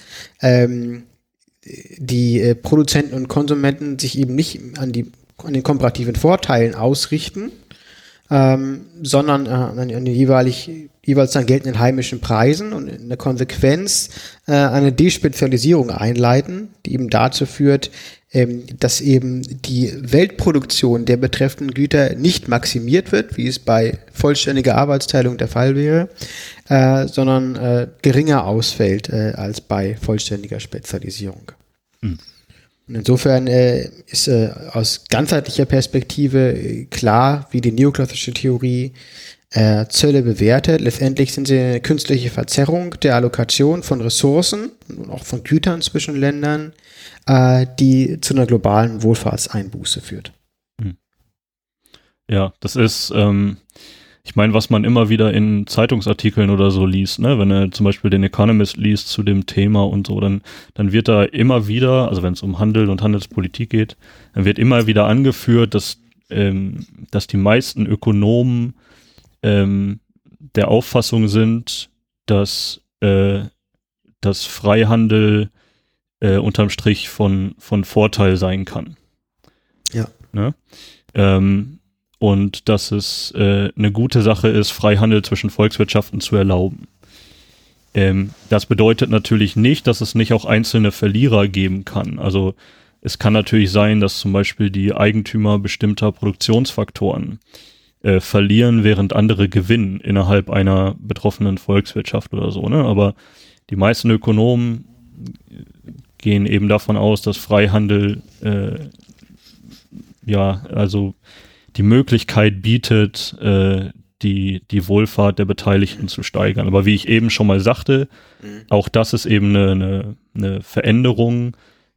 Speaker 2: die Produzenten und Konsumenten sich eben nicht an den komparativen Vorteilen ausrichten, sondern an den jeweils dann geltenden heimischen Preisen und in der Konsequenz eine Despezialisierung einleiten, die eben dazu führt, dass eben die Weltproduktion der betreffenden Güter nicht maximiert wird, wie es bei vollständiger Arbeitsteilung der Fall wäre, sondern geringer ausfällt als bei vollständiger Spezialisierung. Und insofern ist aus ganzheitlicher Perspektive klar, wie die neoklassische Theorie Zölle bewertet. Letztendlich sind sie eine künstliche Verzerrung der Allokation von Ressourcen und auch von Gütern zwischen Ländern, die zu einer globalen Wohlfahrtseinbuße führt.
Speaker 1: Ja, das ist, ich meine, was man immer wieder in Zeitungsartikeln oder so liest, ne, wenn er zum Beispiel den Economist liest zu dem Thema und so, dann wird da immer wieder, also wenn es um Handel und Handelspolitik geht, dann wird immer wieder angeführt, dass die meisten Ökonomen der Auffassung sind, dass Freihandel unterm Strich von Vorteil sein kann.
Speaker 2: Ja.
Speaker 1: Ne? Und dass es eine gute Sache ist, Freihandel zwischen Volkswirtschaften zu erlauben. Das bedeutet natürlich nicht, dass es nicht auch einzelne Verlierer geben kann. Also es kann natürlich sein, dass zum Beispiel die Eigentümer bestimmter Produktionsfaktoren verlieren, während andere gewinnen innerhalb einer betroffenen Volkswirtschaft oder so. Ne? Aber die meisten Ökonomen gehen eben davon aus, dass Freihandel also die Möglichkeit bietet, die Wohlfahrt der Beteiligten zu steigern. Aber wie ich eben schon mal sagte, auch das ist eben eine Veränderung,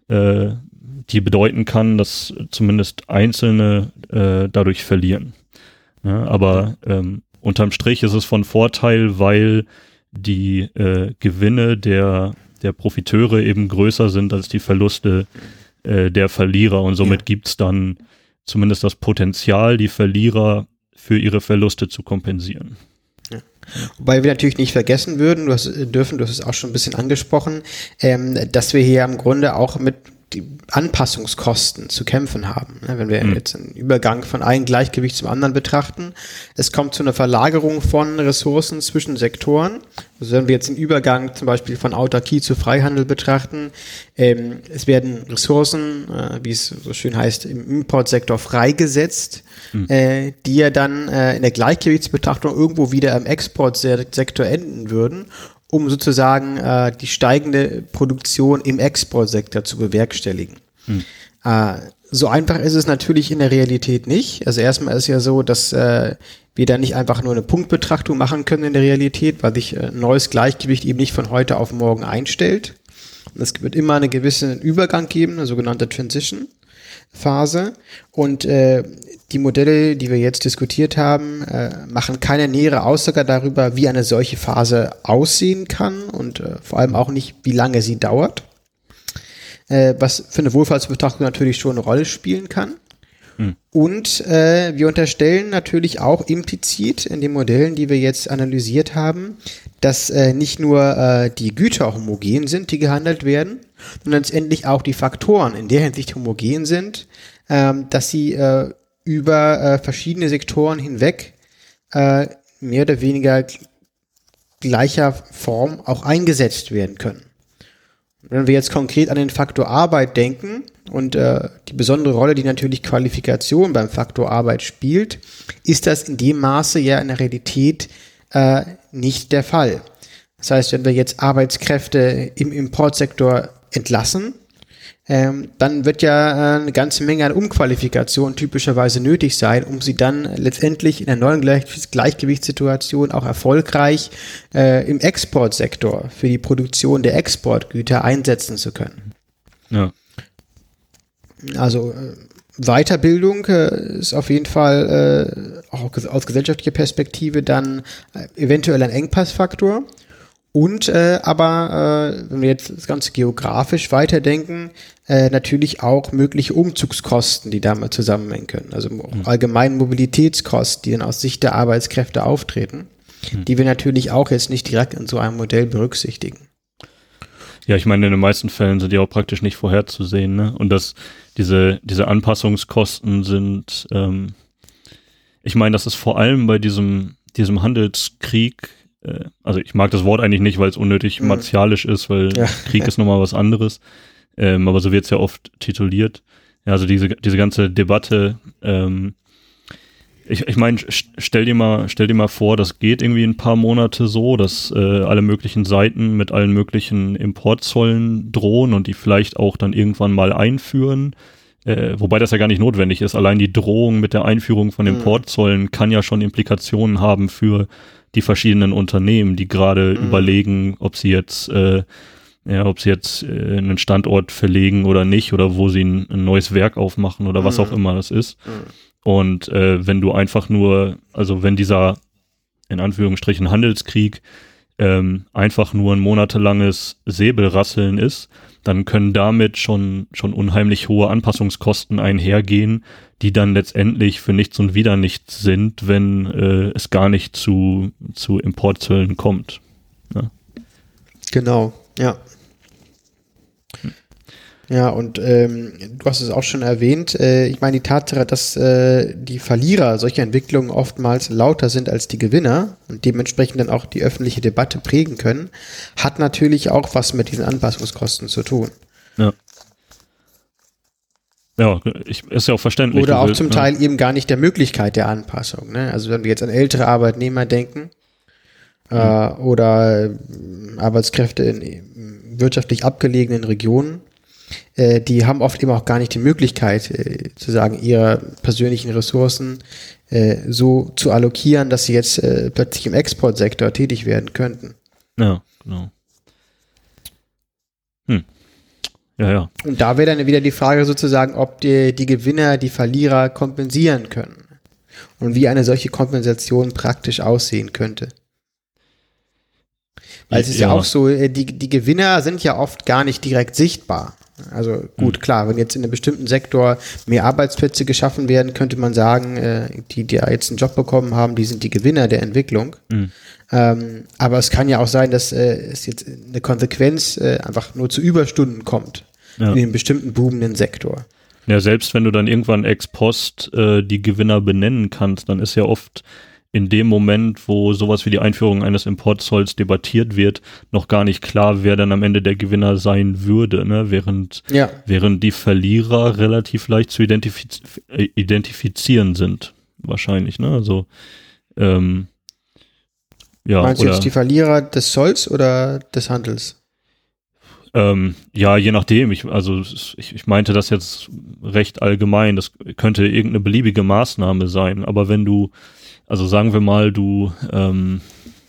Speaker 1: die bedeuten kann, dass zumindest Einzelne dadurch verlieren. Ja, aber unterm Strich ist es von Vorteil, weil die Gewinne der Profiteure eben größer sind als die Verluste der Verlierer und somit gibt's dann zumindest das Potenzial, die Verlierer für ihre Verluste zu kompensieren.
Speaker 2: Ja. Wobei wir natürlich nicht vergessen du hast es auch schon ein bisschen angesprochen, dass wir hier im Grunde auch mit die Anpassungskosten zu kämpfen haben. Wenn wir jetzt einen Übergang von einem Gleichgewicht zum anderen betrachten, es kommt zu einer Verlagerung von Ressourcen zwischen Sektoren. Also wenn wir jetzt einen Übergang zum Beispiel von Autarkie zu Freihandel betrachten, es werden Ressourcen, wie es so schön heißt, im Importsektor freigesetzt, die ja dann in der Gleichgewichtsbetrachtung irgendwo wieder im Exportsektor enden würden, um sozusagen die steigende Produktion im Exportsektor zu bewerkstelligen. So einfach ist es natürlich in der Realität nicht. Also erstmal ist es ja so, dass wir da nicht einfach nur eine Punktbetrachtung machen können in der Realität, weil sich ein neues Gleichgewicht eben nicht von heute auf morgen einstellt. Und es wird immer einen gewissen Übergang geben, eine sogenannte Transition-Phase. Und die Modelle, die wir jetzt diskutiert haben, machen keine nähere Aussage darüber, wie eine solche Phase aussehen kann und vor allem auch nicht, wie lange sie dauert. Was für eine Wohlfahrtsbetrachtung natürlich schon eine Rolle spielen kann. Und wir unterstellen natürlich auch implizit in den Modellen, die wir jetzt analysiert haben, dass nicht nur die Güter homogen sind, die gehandelt werden, sondern letztendlich auch die Faktoren in der Hinsicht homogen sind, dass sie über verschiedene Sektoren hinweg mehr oder weniger gleicher Form auch eingesetzt werden können. Wenn wir jetzt konkret an den Faktor Arbeit denken und die besondere Rolle, die natürlich Qualifikation beim Faktor Arbeit spielt, ist das in dem Maße ja in der Realität nicht der Fall. Das heißt, wenn wir jetzt Arbeitskräfte im Importsektor entlassen, dann wird ja eine ganze Menge an Umqualifikation typischerweise nötig sein, um sie dann letztendlich in der neuen Gleichgewichtssituation auch erfolgreich im Exportsektor für die Produktion der Exportgüter einsetzen zu können.
Speaker 1: Ja.
Speaker 2: Also Weiterbildung ist auf jeden Fall auch aus gesellschaftlicher Perspektive dann eventuell ein Engpassfaktor. Und aber, wenn wir jetzt das Ganze geografisch weiterdenken, natürlich auch mögliche Umzugskosten, die damit zusammenhängen können. Also allgemein Mobilitätskosten, die dann aus Sicht der Arbeitskräfte auftreten, die wir natürlich auch jetzt nicht direkt in so einem Modell berücksichtigen.
Speaker 1: Ja, ich meine, in den meisten Fällen sind die auch praktisch nicht vorherzusehen, ne? Und diese Anpassungskosten sind, ich meine, das ist vor allem bei diesem Handelskrieg, also ich mag das Wort eigentlich nicht, weil es unnötig martialisch ist, weil Krieg ist nochmal was anderes. Aber so wird es ja oft tituliert. Ja, also diese ganze Debatte, ich meine, stell dir mal vor, das geht irgendwie ein paar Monate so, dass alle möglichen Seiten mit allen möglichen Importzollen drohen und die vielleicht auch dann irgendwann mal einführen. Wobei das ja gar nicht notwendig ist. Allein die Drohung mit der Einführung von Importzollen kann ja schon Implikationen haben für die verschiedenen Unternehmen, die gerade überlegen, ob sie jetzt einen Standort verlegen oder nicht oder wo sie ein neues Werk aufmachen oder was auch immer das ist. Und wenn du einfach nur, also wenn dieser in Anführungsstrichen Handelskrieg einfach nur ein monatelanges Säbelrasseln ist, dann können damit schon unheimlich hohe Anpassungskosten einhergehen, die dann letztendlich für nichts und wieder nichts sind, wenn es gar nicht zu Importzöllen kommt. Ja.
Speaker 2: Genau, ja. Ja, und du hast es auch schon erwähnt, ich meine, die Tatsache, dass die Verlierer solcher Entwicklungen oftmals lauter sind als die Gewinner und dementsprechend dann auch die öffentliche Debatte prägen können, hat natürlich auch was mit diesen Anpassungskosten zu tun.
Speaker 1: Ja. Ja, ist ja auch verständlich.
Speaker 2: Oder auch zum Teil eben gar nicht der Möglichkeit der Anpassung. Ne? Also wenn wir jetzt an ältere Arbeitnehmer denken oder Arbeitskräfte in wirtschaftlich abgelegenen Regionen, die haben oft eben auch gar nicht die Möglichkeit, zu sagen, ihre persönlichen Ressourcen so zu allokieren, dass sie jetzt plötzlich im Exportsektor tätig werden könnten.
Speaker 1: Ja, genau. Ja.
Speaker 2: Und da wäre dann wieder die Frage sozusagen, ob die Gewinner die Verlierer kompensieren können. Und wie eine solche Kompensation praktisch aussehen könnte. Weil es ist ja auch so, die Gewinner sind ja oft gar nicht direkt sichtbar. Also gut, klar, wenn jetzt in einem bestimmten Sektor mehr Arbeitsplätze geschaffen werden, könnte man sagen, die jetzt einen Job bekommen haben, die sind die Gewinner der Entwicklung. Aber es kann ja auch sein, dass es jetzt eine Konsequenz einfach nur zu Überstunden kommt in einem bestimmten boomenden Sektor.
Speaker 1: Ja, selbst wenn du dann irgendwann ex post die Gewinner benennen kannst, dann ist ja oft in dem Moment, wo sowas wie die Einführung eines Importzolls debattiert wird, noch gar nicht klar, wer dann am Ende der Gewinner sein würde, ne? Während die Verlierer relativ leicht zu identifizieren sind, wahrscheinlich, ne? Also,
Speaker 2: Meinst du jetzt die Verlierer des Zolls oder des Handels?
Speaker 1: Ja, je nachdem. Ich meinte das jetzt recht allgemein. Das könnte irgendeine beliebige Maßnahme sein. Aber wenn du, also sagen wir mal, wenn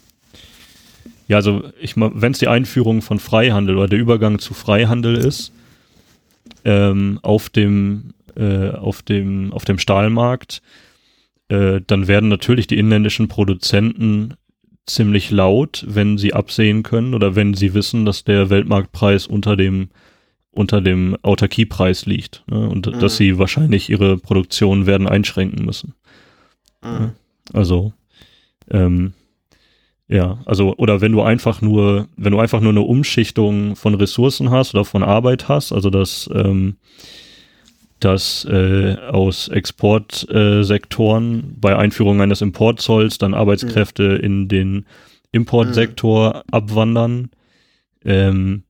Speaker 1: es die Einführung von Freihandel oder der Übergang zu Freihandel ist, auf dem Stahlmarkt, dann werden natürlich die inländischen Produzenten ziemlich laut, wenn sie absehen können oder wenn sie wissen, dass der Weltmarktpreis unter dem Autarkiepreis liegt, ne? Und dass sie wahrscheinlich ihre Produktion werden einschränken müssen. Ja, also oder wenn du einfach nur eine Umschichtung von Ressourcen hast oder von Arbeit hast, also dass aus Exportsektoren bei Einführung eines Importzolls dann Arbeitskräfte in den Importsektor abwandern, dann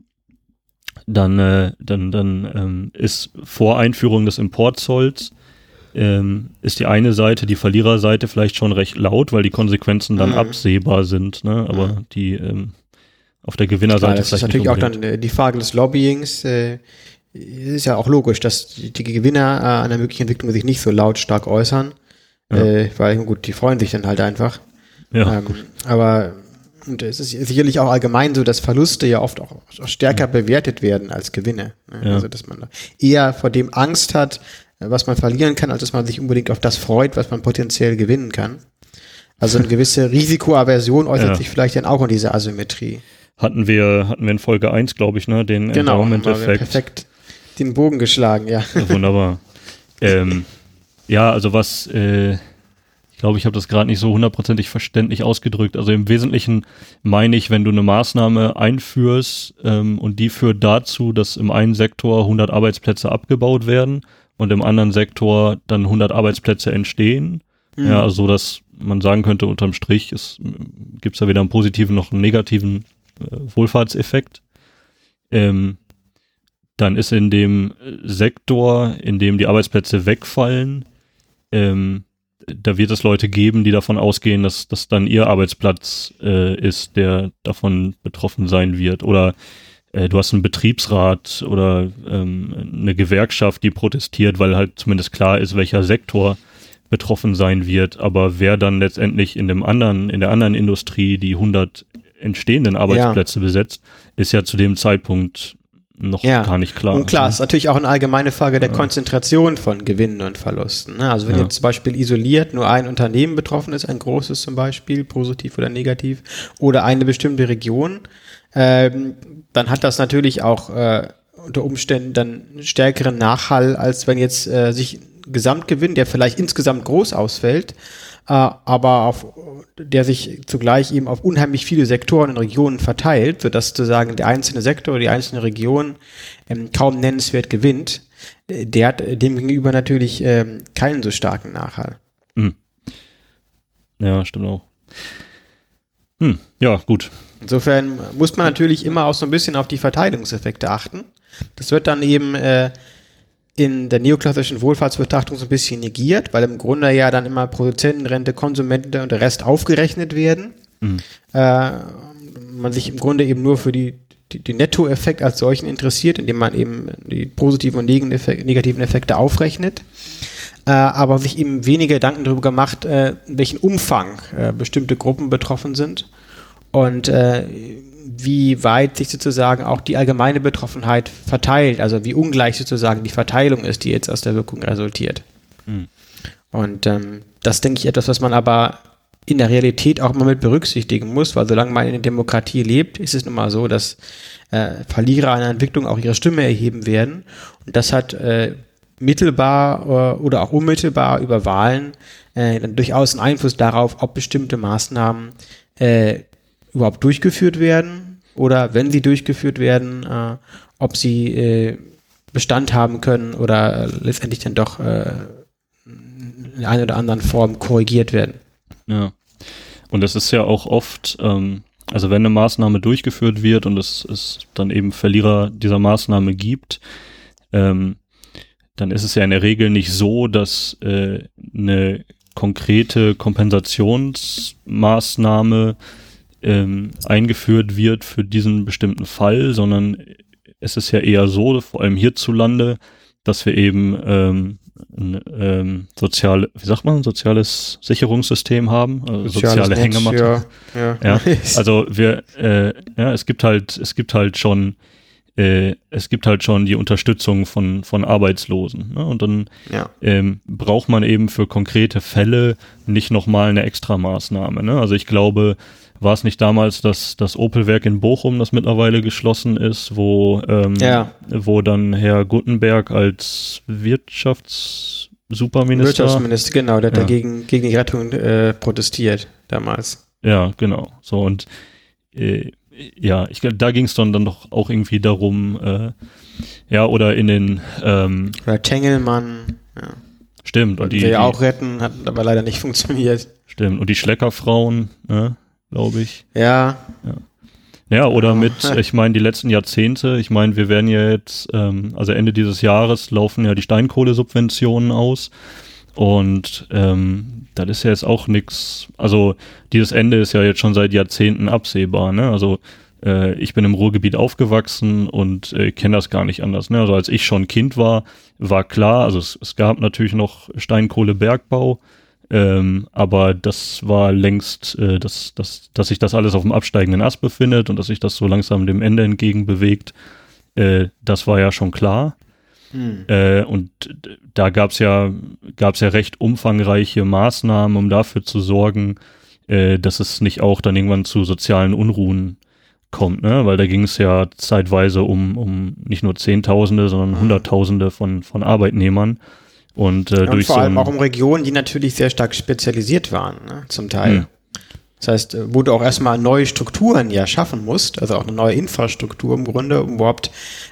Speaker 1: ist vor Einführung des Importzolls ist die eine Seite, die Verliererseite vielleicht schon recht laut, weil die Konsequenzen dann absehbar sind, ne? Aber die auf der Gewinnerseite
Speaker 2: das vielleicht ist natürlich auch dann die Frage des Lobbyings. Ist ja auch logisch, dass die Gewinner an der möglichen Entwicklung sich nicht so lautstark äußern, weil gut, die freuen sich dann halt einfach.
Speaker 1: Ja,
Speaker 2: aber und es ist sicherlich auch allgemein so, dass Verluste ja oft auch stärker bewertet werden als Gewinne. Ne?
Speaker 1: Ja.
Speaker 2: Also dass man eher vor dem Angst hat, was man verlieren kann, als dass man sich unbedingt auf das freut, was man potenziell gewinnen kann. Also eine gewisse Risikoaversion äußert sich vielleicht dann auch in dieser Asymmetrie.
Speaker 1: Hatten wir in Folge 1, glaube ich, ne, den Endowment-Effekt.
Speaker 2: Perfekt den Bogen geschlagen, ja.
Speaker 1: Wunderbar. Also was, ich glaube, ich habe das gerade nicht so hundertprozentig verständlich ausgedrückt. Also im Wesentlichen meine ich, wenn du eine Maßnahme einführst und die führt dazu, dass im einen Sektor 100 Arbeitsplätze abgebaut werden und im anderen Sektor dann 100 Arbeitsplätze entstehen. Ja, also dass man sagen könnte, unterm Strich gibt es da weder einen positiven noch einen negativen Wohlfahrtseffekt. Dann ist in dem Sektor, in dem die Arbeitsplätze wegfallen, da wird es Leute geben, die davon ausgehen, dass das dann ihr Arbeitsplatz ist, der davon betroffen sein wird. Oder du hast einen Betriebsrat oder eine Gewerkschaft, die protestiert, weil halt zumindest klar ist, welcher Sektor betroffen sein wird. Aber wer dann letztendlich in der anderen Industrie die 100 entstehenden Arbeitsplätze besetzt, ist ja zu dem Zeitpunkt noch gar nicht klar.
Speaker 2: Und klar, ist natürlich auch eine allgemeine Frage der Konzentration von Gewinnen und Verlusten. Ne? Also wenn jetzt zum Beispiel isoliert nur ein Unternehmen betroffen ist, ein großes zum Beispiel, positiv oder negativ, oder eine bestimmte Region, dann hat das natürlich auch unter Umständen dann einen stärkeren Nachhall, als wenn jetzt sich Gesamtgewinn, der vielleicht insgesamt groß ausfällt, aber der sich zugleich eben auf unheimlich viele Sektoren und Regionen verteilt, sodass sozusagen der einzelne Sektor oder die einzelne Region kaum nennenswert gewinnt, der hat demgegenüber natürlich keinen so starken Nachhall.
Speaker 1: Ja, stimmt auch. Ja, gut.
Speaker 2: Insofern muss man natürlich immer auch so ein bisschen auf die Verteilungseffekte achten. Das wird dann eben in der neoklassischen Wohlfahrtsbetrachtung so ein bisschen negiert, weil im Grunde ja dann immer Produzentenrente, Konsumenten und der Rest aufgerechnet werden. Man sich im Grunde eben nur für die den Nettoeffekt als solchen interessiert, indem man eben die positiven und negativen Effekte aufrechnet, aber sich eben weniger Gedanken darüber gemacht, in welchem Umfang bestimmte Gruppen betroffen sind und wie weit sich sozusagen auch die allgemeine Betroffenheit verteilt, also wie ungleich sozusagen die Verteilung ist, die jetzt aus der Wirkung resultiert. Mhm. Und das denke ich etwas, was man aber in der Realität auch immer mit berücksichtigen muss, weil solange man in der Demokratie lebt, ist es nun mal so, dass Verlierer einer Entwicklung auch ihre Stimme erheben werden. Und das hat mittelbar oder auch unmittelbar über Wahlen dann durchaus einen Einfluss darauf, ob bestimmte Maßnahmen überhaupt durchgeführt werden oder wenn sie durchgeführt werden, ob sie Bestand haben können oder letztendlich dann doch in einer oder anderen Form korrigiert werden.
Speaker 1: Ja, und es ist ja auch oft, also wenn eine Maßnahme durchgeführt wird und es dann eben Verlierer dieser Maßnahme gibt, dann ist es ja in der Regel nicht so, dass eine konkrete Kompensationsmaßnahme eingeführt wird für diesen bestimmten Fall, sondern es ist ja eher so, vor allem hierzulande, dass wir eben ein soziales Sicherungssystem haben, also soziale Hängematte. Ja. Also es gibt halt schon die Unterstützung von Arbeitslosen, ne? Und dann braucht man eben für konkrete Fälle nicht nochmal eine Extramaßnahme, ne? Also ich glaube, war es nicht damals das Opel-Werk in Bochum, das mittlerweile geschlossen ist, wo dann Herr Guttenberg als Wirtschaftsminister,
Speaker 2: genau, der hat dagegen gegen die Rettung protestiert damals.
Speaker 1: Ja, genau. So und ich glaube, da ging es dann doch auch irgendwie darum, oder in den
Speaker 2: oder Tengelmann,
Speaker 1: Stimmt.
Speaker 2: Und die auch retten, hat aber leider nicht funktioniert.
Speaker 1: Stimmt. Und die Schleckerfrauen, ne, glaube ich.
Speaker 2: Ja.
Speaker 1: Ja, oder ich meine, die letzten Jahrzehnte, ich meine, wir werden ja jetzt, also Ende dieses Jahres laufen ja die Steinkohlesubventionen aus und das ist ja jetzt auch nichts, also dieses Ende ist ja jetzt schon seit Jahrzehnten absehbar, ne, also ich bin im Ruhrgebiet aufgewachsen und kenne das gar nicht anders, ne, also als ich schon Kind war klar, also es gab natürlich noch Steinkohlebergbau, aber das war längst, dass sich das alles auf dem absteigenden Ast befindet und dass sich das so langsam dem Ende entgegen bewegt, das war ja schon klar. Und da gab's ja recht umfangreiche Maßnahmen, um dafür zu sorgen, dass es nicht auch dann irgendwann zu sozialen Unruhen kommt, ne? Weil da ging es ja zeitweise um nicht nur Zehntausende, sondern Hunderttausende von Arbeitnehmern. Und durch
Speaker 2: vor allem auch um Regionen, die natürlich sehr stark spezialisiert waren, ne, zum Teil. Das heißt, wo du auch erstmal neue Strukturen ja schaffen musst, also auch eine neue Infrastruktur im Grunde, um überhaupt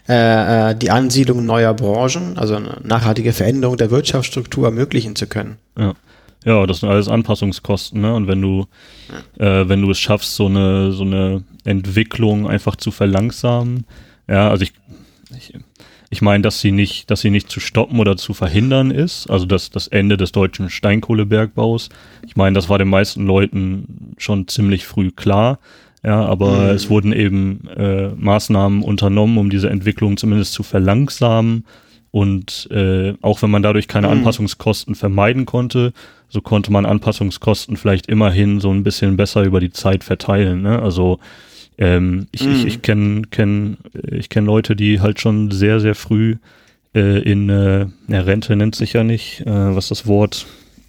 Speaker 2: die Ansiedlung neuer Branchen, also eine nachhaltige Veränderung der Wirtschaftsstruktur ermöglichen zu können.
Speaker 1: Ja, das sind alles Anpassungskosten, ne? Und wenn du es schaffst, so eine Entwicklung einfach zu verlangsamen, ja, also ich meine, dass sie nicht zu stoppen oder zu verhindern ist, also das Ende des deutschen Steinkohlebergbaus. Ich meine, das war den meisten Leuten schon ziemlich früh klar, ja, aber es wurden eben Maßnahmen unternommen, um diese Entwicklung zumindest zu verlangsamen und auch wenn man dadurch keine Anpassungskosten vermeiden konnte, so konnte man Anpassungskosten vielleicht immerhin so ein bisschen besser über die Zeit verteilen, ne? Also ich kenne Leute, die halt schon sehr, sehr früh in Rente nennt sich ja nicht, was das Wort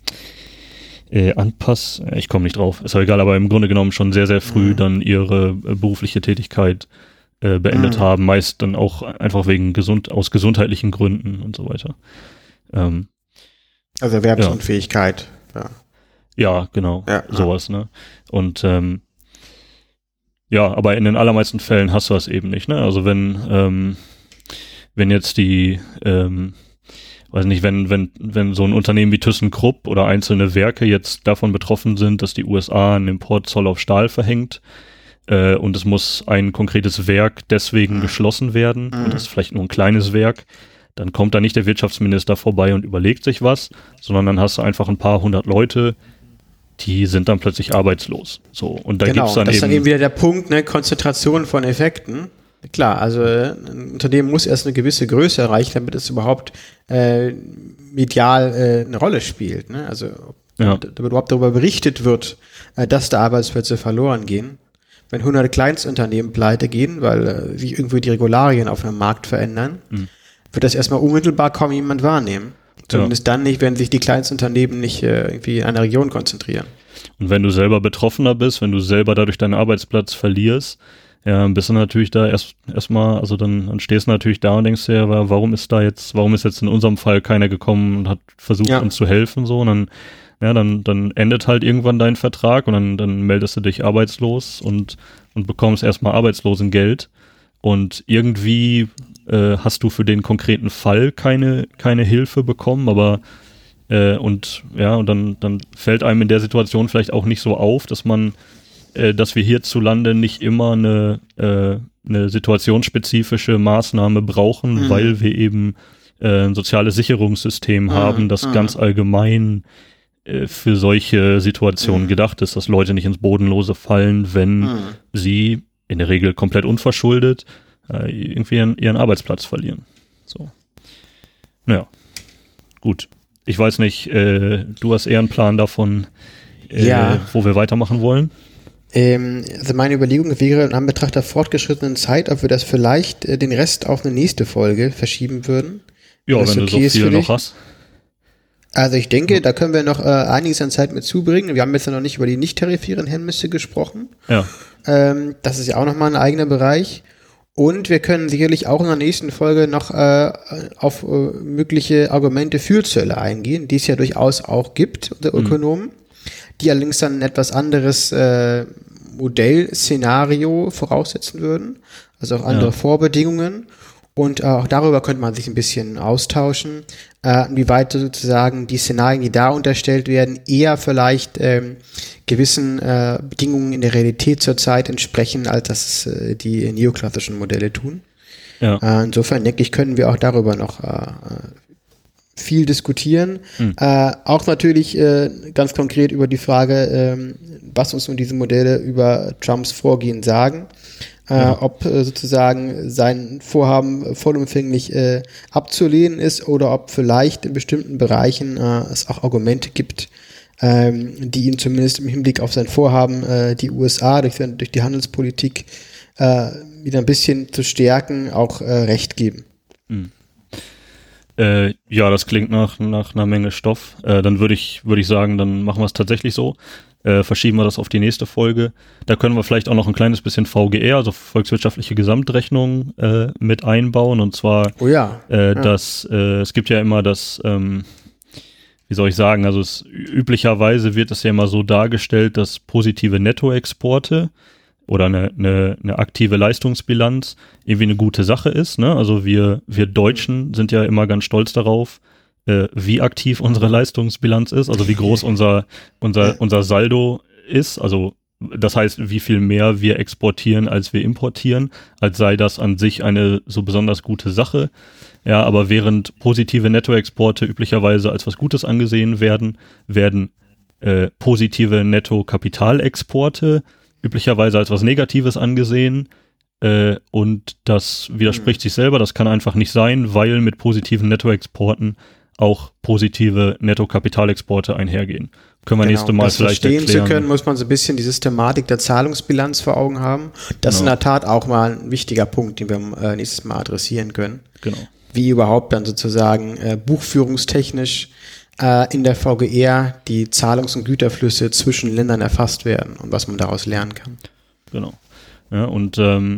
Speaker 1: ich komme nicht drauf, ist ja egal, aber im Grunde genommen schon sehr, sehr früh dann ihre berufliche Tätigkeit beendet haben, meist dann auch einfach aus gesundheitlichen Gründen und so weiter.
Speaker 2: Also Erwerbsunfähigkeit.
Speaker 1: Ja, genau, sowas, ne? Und aber in den allermeisten Fällen hast du das eben nicht, ne? Also wenn jetzt wenn so ein Unternehmen wie ThyssenKrupp oder einzelne Werke jetzt davon betroffen sind, dass die USA einen Importzoll auf Stahl verhängt und es muss ein konkretes Werk deswegen geschlossen werden und das ist vielleicht nur ein kleines Werk, dann kommt da nicht der Wirtschaftsminister vorbei und überlegt sich was, sondern dann hast du einfach ein paar hundert Leute, die sind dann plötzlich arbeitslos. So, und da gibt's dann
Speaker 2: das ist dann eben wieder der Punkt, ne, Konzentration von Effekten. Klar, also ein Unternehmen muss erst eine gewisse Größe erreichen, damit es überhaupt medial eine Rolle spielt. Ne? Also damit überhaupt darüber berichtet wird, dass da Arbeitsplätze verloren gehen. Wenn 100 Kleinstunternehmen pleite gehen, weil sich irgendwie die Regularien auf dem Markt verändern, wird das erstmal unmittelbar kaum jemand wahrnehmen. Zumindest dann nicht, wenn sich die Kleinstunternehmen nicht irgendwie in einer Region konzentrieren.
Speaker 1: Und wenn du selber Betroffener bist, wenn du selber dadurch deinen Arbeitsplatz verlierst, ja, bist du natürlich da erstmal, also dann stehst du natürlich da und denkst dir, ja, warum ist jetzt in unserem Fall keiner gekommen und hat versucht, uns zu helfen, so, und dann endet halt irgendwann dein Vertrag und dann meldest du dich arbeitslos und bekommst erstmal Arbeitslosengeld und irgendwie hast du für den konkreten Fall keine Hilfe bekommen, aber und dann fällt einem in der Situation vielleicht auch nicht so auf, dass wir hierzulande nicht immer eine situationsspezifische Maßnahme brauchen, weil wir eben ein soziales Sicherungssystem haben, das ganz allgemein für solche Situationen gedacht ist, dass Leute nicht ins Bodenlose fallen, wenn sie in der Regel komplett unverschuldet irgendwie ihren Arbeitsplatz verlieren. So. Naja, gut. Ich weiß nicht, du hast eher einen Plan davon, wo wir weitermachen wollen?
Speaker 2: Also meine Überlegung wäre, in Anbetracht der fortgeschrittenen Zeit, ob wir das vielleicht den Rest auf eine nächste Folge verschieben würden.
Speaker 1: Ja, wenn du so viel noch hast.
Speaker 2: Also ich denke, da können wir noch einiges an Zeit mit zubringen. Wir haben jetzt ja noch nicht über die nicht tarifären Hemmnisse gesprochen.
Speaker 1: Ja.
Speaker 2: Das ist ja auch nochmal ein eigener Bereich. Und wir können sicherlich auch in der nächsten Folge noch auf mögliche Argumente für Zölle eingehen, die es ja durchaus auch gibt unter Ökonomen, die allerdings dann ein etwas anderes Modellszenario voraussetzen würden, also auch andere Vorbedingungen. Und auch darüber könnte man sich ein bisschen austauschen, inwieweit sozusagen die Szenarien, die da unterstellt werden, eher vielleicht gewissen Bedingungen in der Realität zurzeit entsprechen, als das die neoklassischen Modelle tun. Ja. Insofern denke ich, können wir auch darüber noch viel diskutieren. Auch natürlich ganz konkret über die Frage, was uns nun diese Modelle über Trumps Vorgehen sagen. Ob sozusagen sein Vorhaben vollumfänglich abzulehnen ist oder ob vielleicht in bestimmten Bereichen es auch Argumente gibt, die ihm zumindest im Hinblick auf sein Vorhaben, die USA durch die Handelspolitik wieder ein bisschen zu stärken, auch Recht geben.
Speaker 1: Ja, das klingt nach einer Menge Stoff. Dann würde ich sagen, dann machen wir es tatsächlich so. Verschieben wir das auf die nächste Folge. Da können wir vielleicht auch noch ein kleines bisschen VGR, also volkswirtschaftliche Gesamtrechnung, mit einbauen. Und zwar, es gibt ja immer das, wie soll ich sagen, also üblicherweise wird es ja immer so dargestellt, dass positive Nettoexporte oder eine aktive Leistungsbilanz irgendwie eine gute Sache ist, ne? Also wir Deutschen sind ja immer ganz stolz darauf, wie aktiv unsere Leistungsbilanz ist, also wie groß unser Saldo ist, also das heißt, wie viel mehr wir exportieren, als wir importieren, als sei das an sich eine so besonders gute Sache. Ja, aber während positive Nettoexporte üblicherweise als was Gutes angesehen werden positive Netto-Kapitalexporte üblicherweise als was Negatives angesehen. Und das widerspricht sich selber, das kann einfach nicht sein, weil mit positiven Nettoexporten auch positive Netto-Kapitalexporte einhergehen. Können wir nächstes Mal vielleicht erklären.
Speaker 2: Verstehen zu können, muss man so ein bisschen die Systematik der Zahlungsbilanz vor Augen haben. Das ist in der Tat auch mal ein wichtiger Punkt, den wir nächstes Mal adressieren können.
Speaker 1: Genau.
Speaker 2: Wie überhaupt dann sozusagen buchführungstechnisch in der VGR die Zahlungs- und Güterflüsse zwischen Ländern erfasst werden und was man daraus lernen kann.
Speaker 1: Genau. Ja, und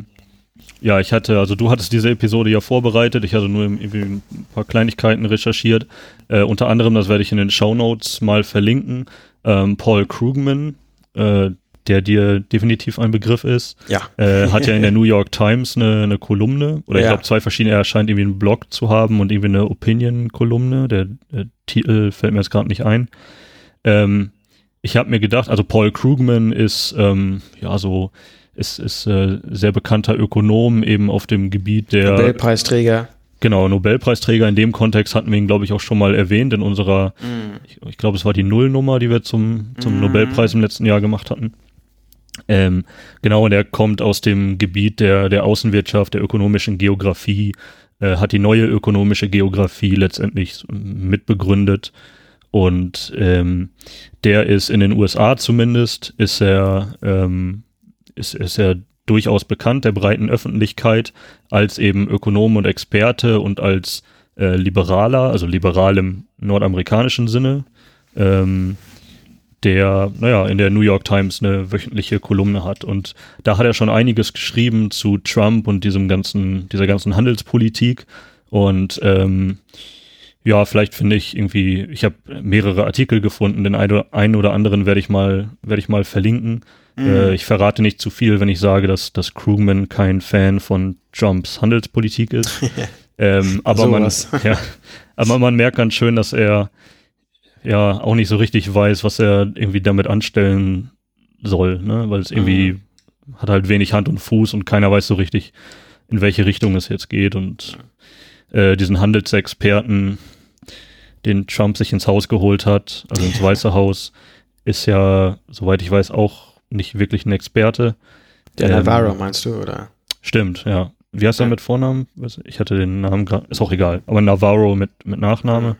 Speaker 1: du hattest diese Episode ja vorbereitet, ich hatte nur irgendwie ein paar Kleinigkeiten recherchiert, unter anderem, das werde ich in den Shownotes mal verlinken, Paul Krugman, der dir definitiv ein Begriff ist, hat ja in der New York Times eine Kolumne, oder ich glaube 2 verschiedene, er scheint irgendwie einen Blog zu haben und irgendwie eine Opinion-Kolumne, der Titel fällt mir jetzt gerade nicht ein. Ich habe mir gedacht, also Paul Krugman ist sehr bekannter Ökonom eben auf dem Gebiet der
Speaker 2: Nobelpreisträger.
Speaker 1: Genau, Nobelpreisträger. In dem Kontext hatten wir ihn, glaube ich, auch schon mal erwähnt in unserer, ich glaube, es war die Nullnummer, die wir zum Nobelpreis im letzten Jahr gemacht hatten. Genau, und er kommt aus dem Gebiet der Außenwirtschaft, der ökonomischen Geografie, hat die neue ökonomische Geografie letztendlich mitbegründet. Und der ist in den USA zumindest, ist er durchaus bekannt der breiten Öffentlichkeit als eben Ökonom und Experte und als Liberaler, also liberal im nordamerikanischen Sinne, der, in der New York Times eine wöchentliche Kolumne hat. Und da hat er schon einiges geschrieben zu Trump und dieser ganzen Handelspolitik. Und vielleicht finde ich irgendwie, ich habe mehrere Artikel gefunden, den einen oder anderen werde ich mal verlinken. Ich verrate nicht zu viel, wenn ich sage, dass Krugman kein Fan von Trumps Handelspolitik ist. Aber man merkt ganz schön, dass er auch nicht so richtig weiß, was er irgendwie damit anstellen soll, ne? Weil es irgendwie hat halt wenig Hand und Fuß und keiner weiß so richtig, in welche Richtung es jetzt geht. Und diesen Handelsexperten, den Trump sich ins Haus geholt hat, also ins Weiße Haus, ist ja, soweit ich weiß, auch nicht wirklich ein Experte.
Speaker 2: Der Navarro meinst du, oder?
Speaker 1: Stimmt, ja. Wie heißt er mit Vornamen? Ich hatte den Namen gerade, ist auch egal. Aber Navarro mit Nachname.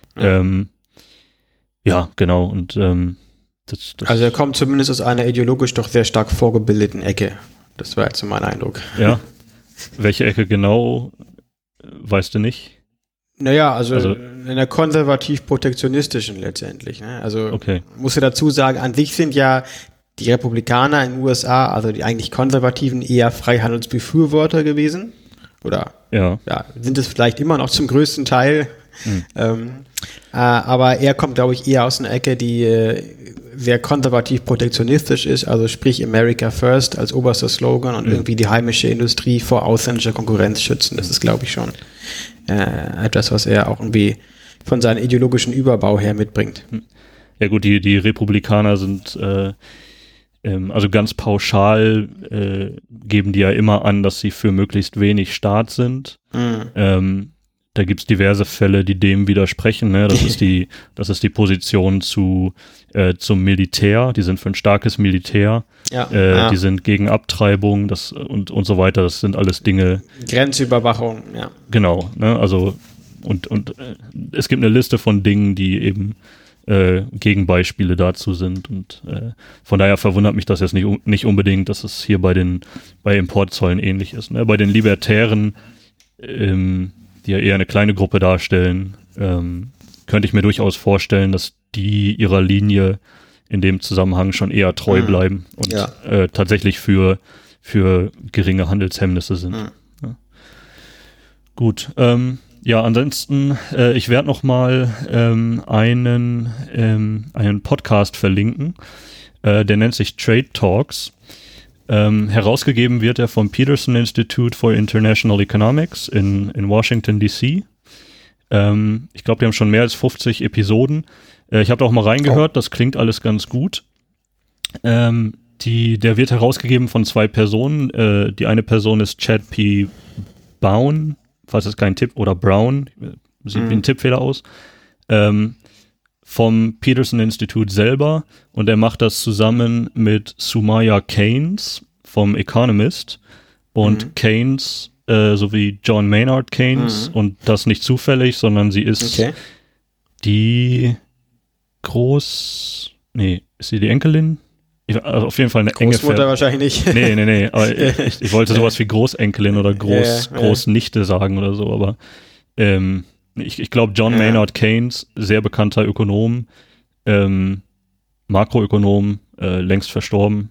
Speaker 1: Ja, genau. Und das
Speaker 2: also er kommt zumindest aus einer ideologisch doch sehr stark vorgebildeten Ecke. Das war jetzt so mein Eindruck.
Speaker 1: Ja. Welche Ecke genau, weißt du nicht?
Speaker 2: Naja, also in der konservativ-protektionistischen letztendlich. Ne? Also
Speaker 1: okay.
Speaker 2: Muss ja dazu sagen, an sich sind ja die Republikaner in den USA, also die eigentlich Konservativen, eher Freihandelsbefürworter gewesen. Oder sind es vielleicht immer noch zum größten Teil. Aber er kommt, glaube ich, eher aus einer Ecke, die sehr konservativ-protektionistisch ist, also sprich America First als oberster Slogan und irgendwie die heimische Industrie vor ausländischer Konkurrenz schützen. Das ist, glaube ich, schon etwas, was er auch irgendwie von seinem ideologischen Überbau her mitbringt.
Speaker 1: Ja gut, die Republikaner sind also ganz pauschal geben die ja immer an, dass sie für möglichst wenig Staat sind. Da gibt's diverse Fälle, die dem widersprechen. Ne? Das ist die Position zum Militär. Die sind für ein starkes Militär. Die sind gegen Abtreibung und so weiter. Das sind alles Dinge.
Speaker 2: Grenzüberwachung, ja.
Speaker 1: Genau. Ne? Also und es gibt eine Liste von Dingen, die eben Gegenbeispiele dazu sind. Und von daher verwundert mich das jetzt nicht unbedingt, dass es hier bei Importzöllen ähnlich ist. Ne? Bei den Libertären, die ja eher eine kleine Gruppe darstellen, könnte ich mir durchaus vorstellen, dass die ihrer Linie in dem Zusammenhang schon eher treu bleiben und tatsächlich für geringe Handelshemmnisse sind. Ja. Gut, ansonsten, ich werde noch mal einen Podcast verlinken, der nennt sich Trade Talks. Herausgegeben wird er vom Peterson Institute for International Economics in Washington, D.C. Ich glaube, die haben schon mehr als 50 Episoden. Ich habe da auch mal reingehört, das klingt alles ganz gut. Der wird herausgegeben von 2 Personen. Die eine Person ist Chad P. Brown, falls es kein Tipp, oder Brown, sieht wie ein Tippfehler aus. Vom Peterson Institute selber, und er macht das zusammen mit Sumaya Keynes vom Economist und Keynes sowie John Maynard Keynes und das nicht zufällig, sondern sie ist ist sie die Enkelin? Also auf jeden Fall eine enge
Speaker 2: Großmutter wahrscheinlich nicht.
Speaker 1: Nee, aber ich wollte sowas wie Großenkelin oder Großnichte sagen oder so, aber ich glaube, John Maynard Keynes, sehr bekannter Ökonom, Makroökonom, längst verstorben.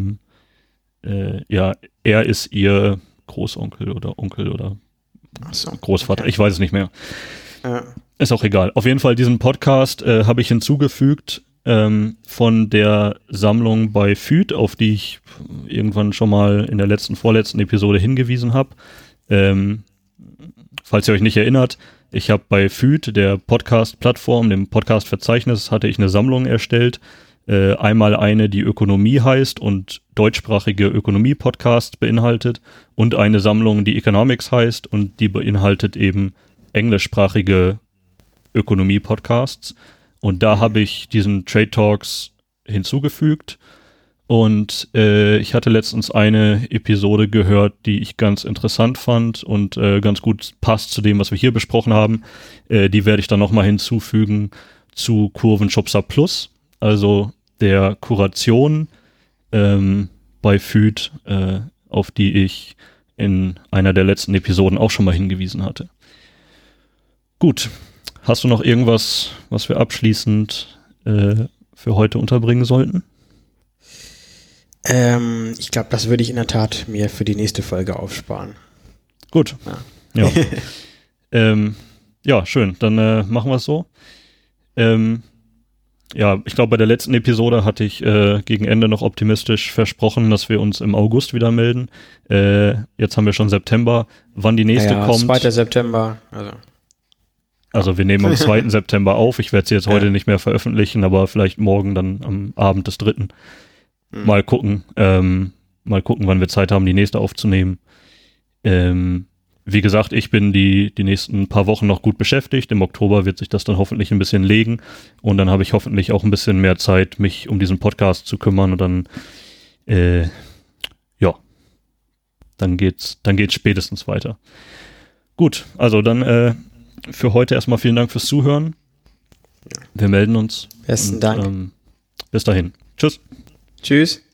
Speaker 1: Er ist ihr Großonkel oder Onkel oder Großvater. Ich weiß es nicht mehr. Ist auch egal. Auf jeden Fall diesen Podcast habe ich hinzugefügt von der Sammlung bei FÜD, auf die ich irgendwann schon mal in der vorletzten Episode hingewiesen habe. Falls ihr euch nicht erinnert, ich habe bei FÜD, der Podcast-Plattform, dem Podcast-Verzeichnis, hatte ich eine Sammlung erstellt. Einmal eine, die Ökonomie heißt und deutschsprachige Ökonomie-Podcasts beinhaltet, und eine Sammlung, die Economics heißt und die beinhaltet eben englischsprachige Ökonomie-Podcasts. Und da habe ich diesen Trade Talks hinzugefügt. Und ich hatte letztens eine Episode gehört, die ich ganz interessant fand und ganz gut passt zu dem, was wir hier besprochen haben. Die werde ich dann nochmal hinzufügen zu Kurvenschubser Plus, also der Kuration bei FÜD, auf die ich in einer der letzten Episoden auch schon mal hingewiesen hatte. Gut, hast du noch irgendwas, was wir abschließend für heute unterbringen sollten?
Speaker 2: Ich glaube, das würde ich in der Tat mir für die nächste Folge aufsparen.
Speaker 1: Gut. Ja, ja schön. Dann machen wir es so. Ja, ich glaube, bei der letzten Episode hatte ich gegen Ende noch optimistisch versprochen, dass wir uns im August wieder melden. Jetzt haben wir schon September. Wann die nächste kommt.
Speaker 2: 2. September.
Speaker 1: Also wir nehmen am 2. September auf. Ich werde sie jetzt heute nicht mehr veröffentlichen, aber vielleicht morgen dann am Abend des 3. Mal gucken, wann wir Zeit haben, die nächste aufzunehmen. Wie gesagt, ich bin die nächsten paar Wochen noch gut beschäftigt. Im Oktober wird sich das dann hoffentlich ein bisschen legen und dann habe ich hoffentlich auch ein bisschen mehr Zeit, mich um diesen Podcast zu kümmern und dann, dann geht's spätestens weiter. Gut, also dann für heute erstmal vielen Dank fürs Zuhören. Wir melden uns.
Speaker 2: Besten Dank.
Speaker 1: Bis dahin. Tschüss.
Speaker 2: Tschüss.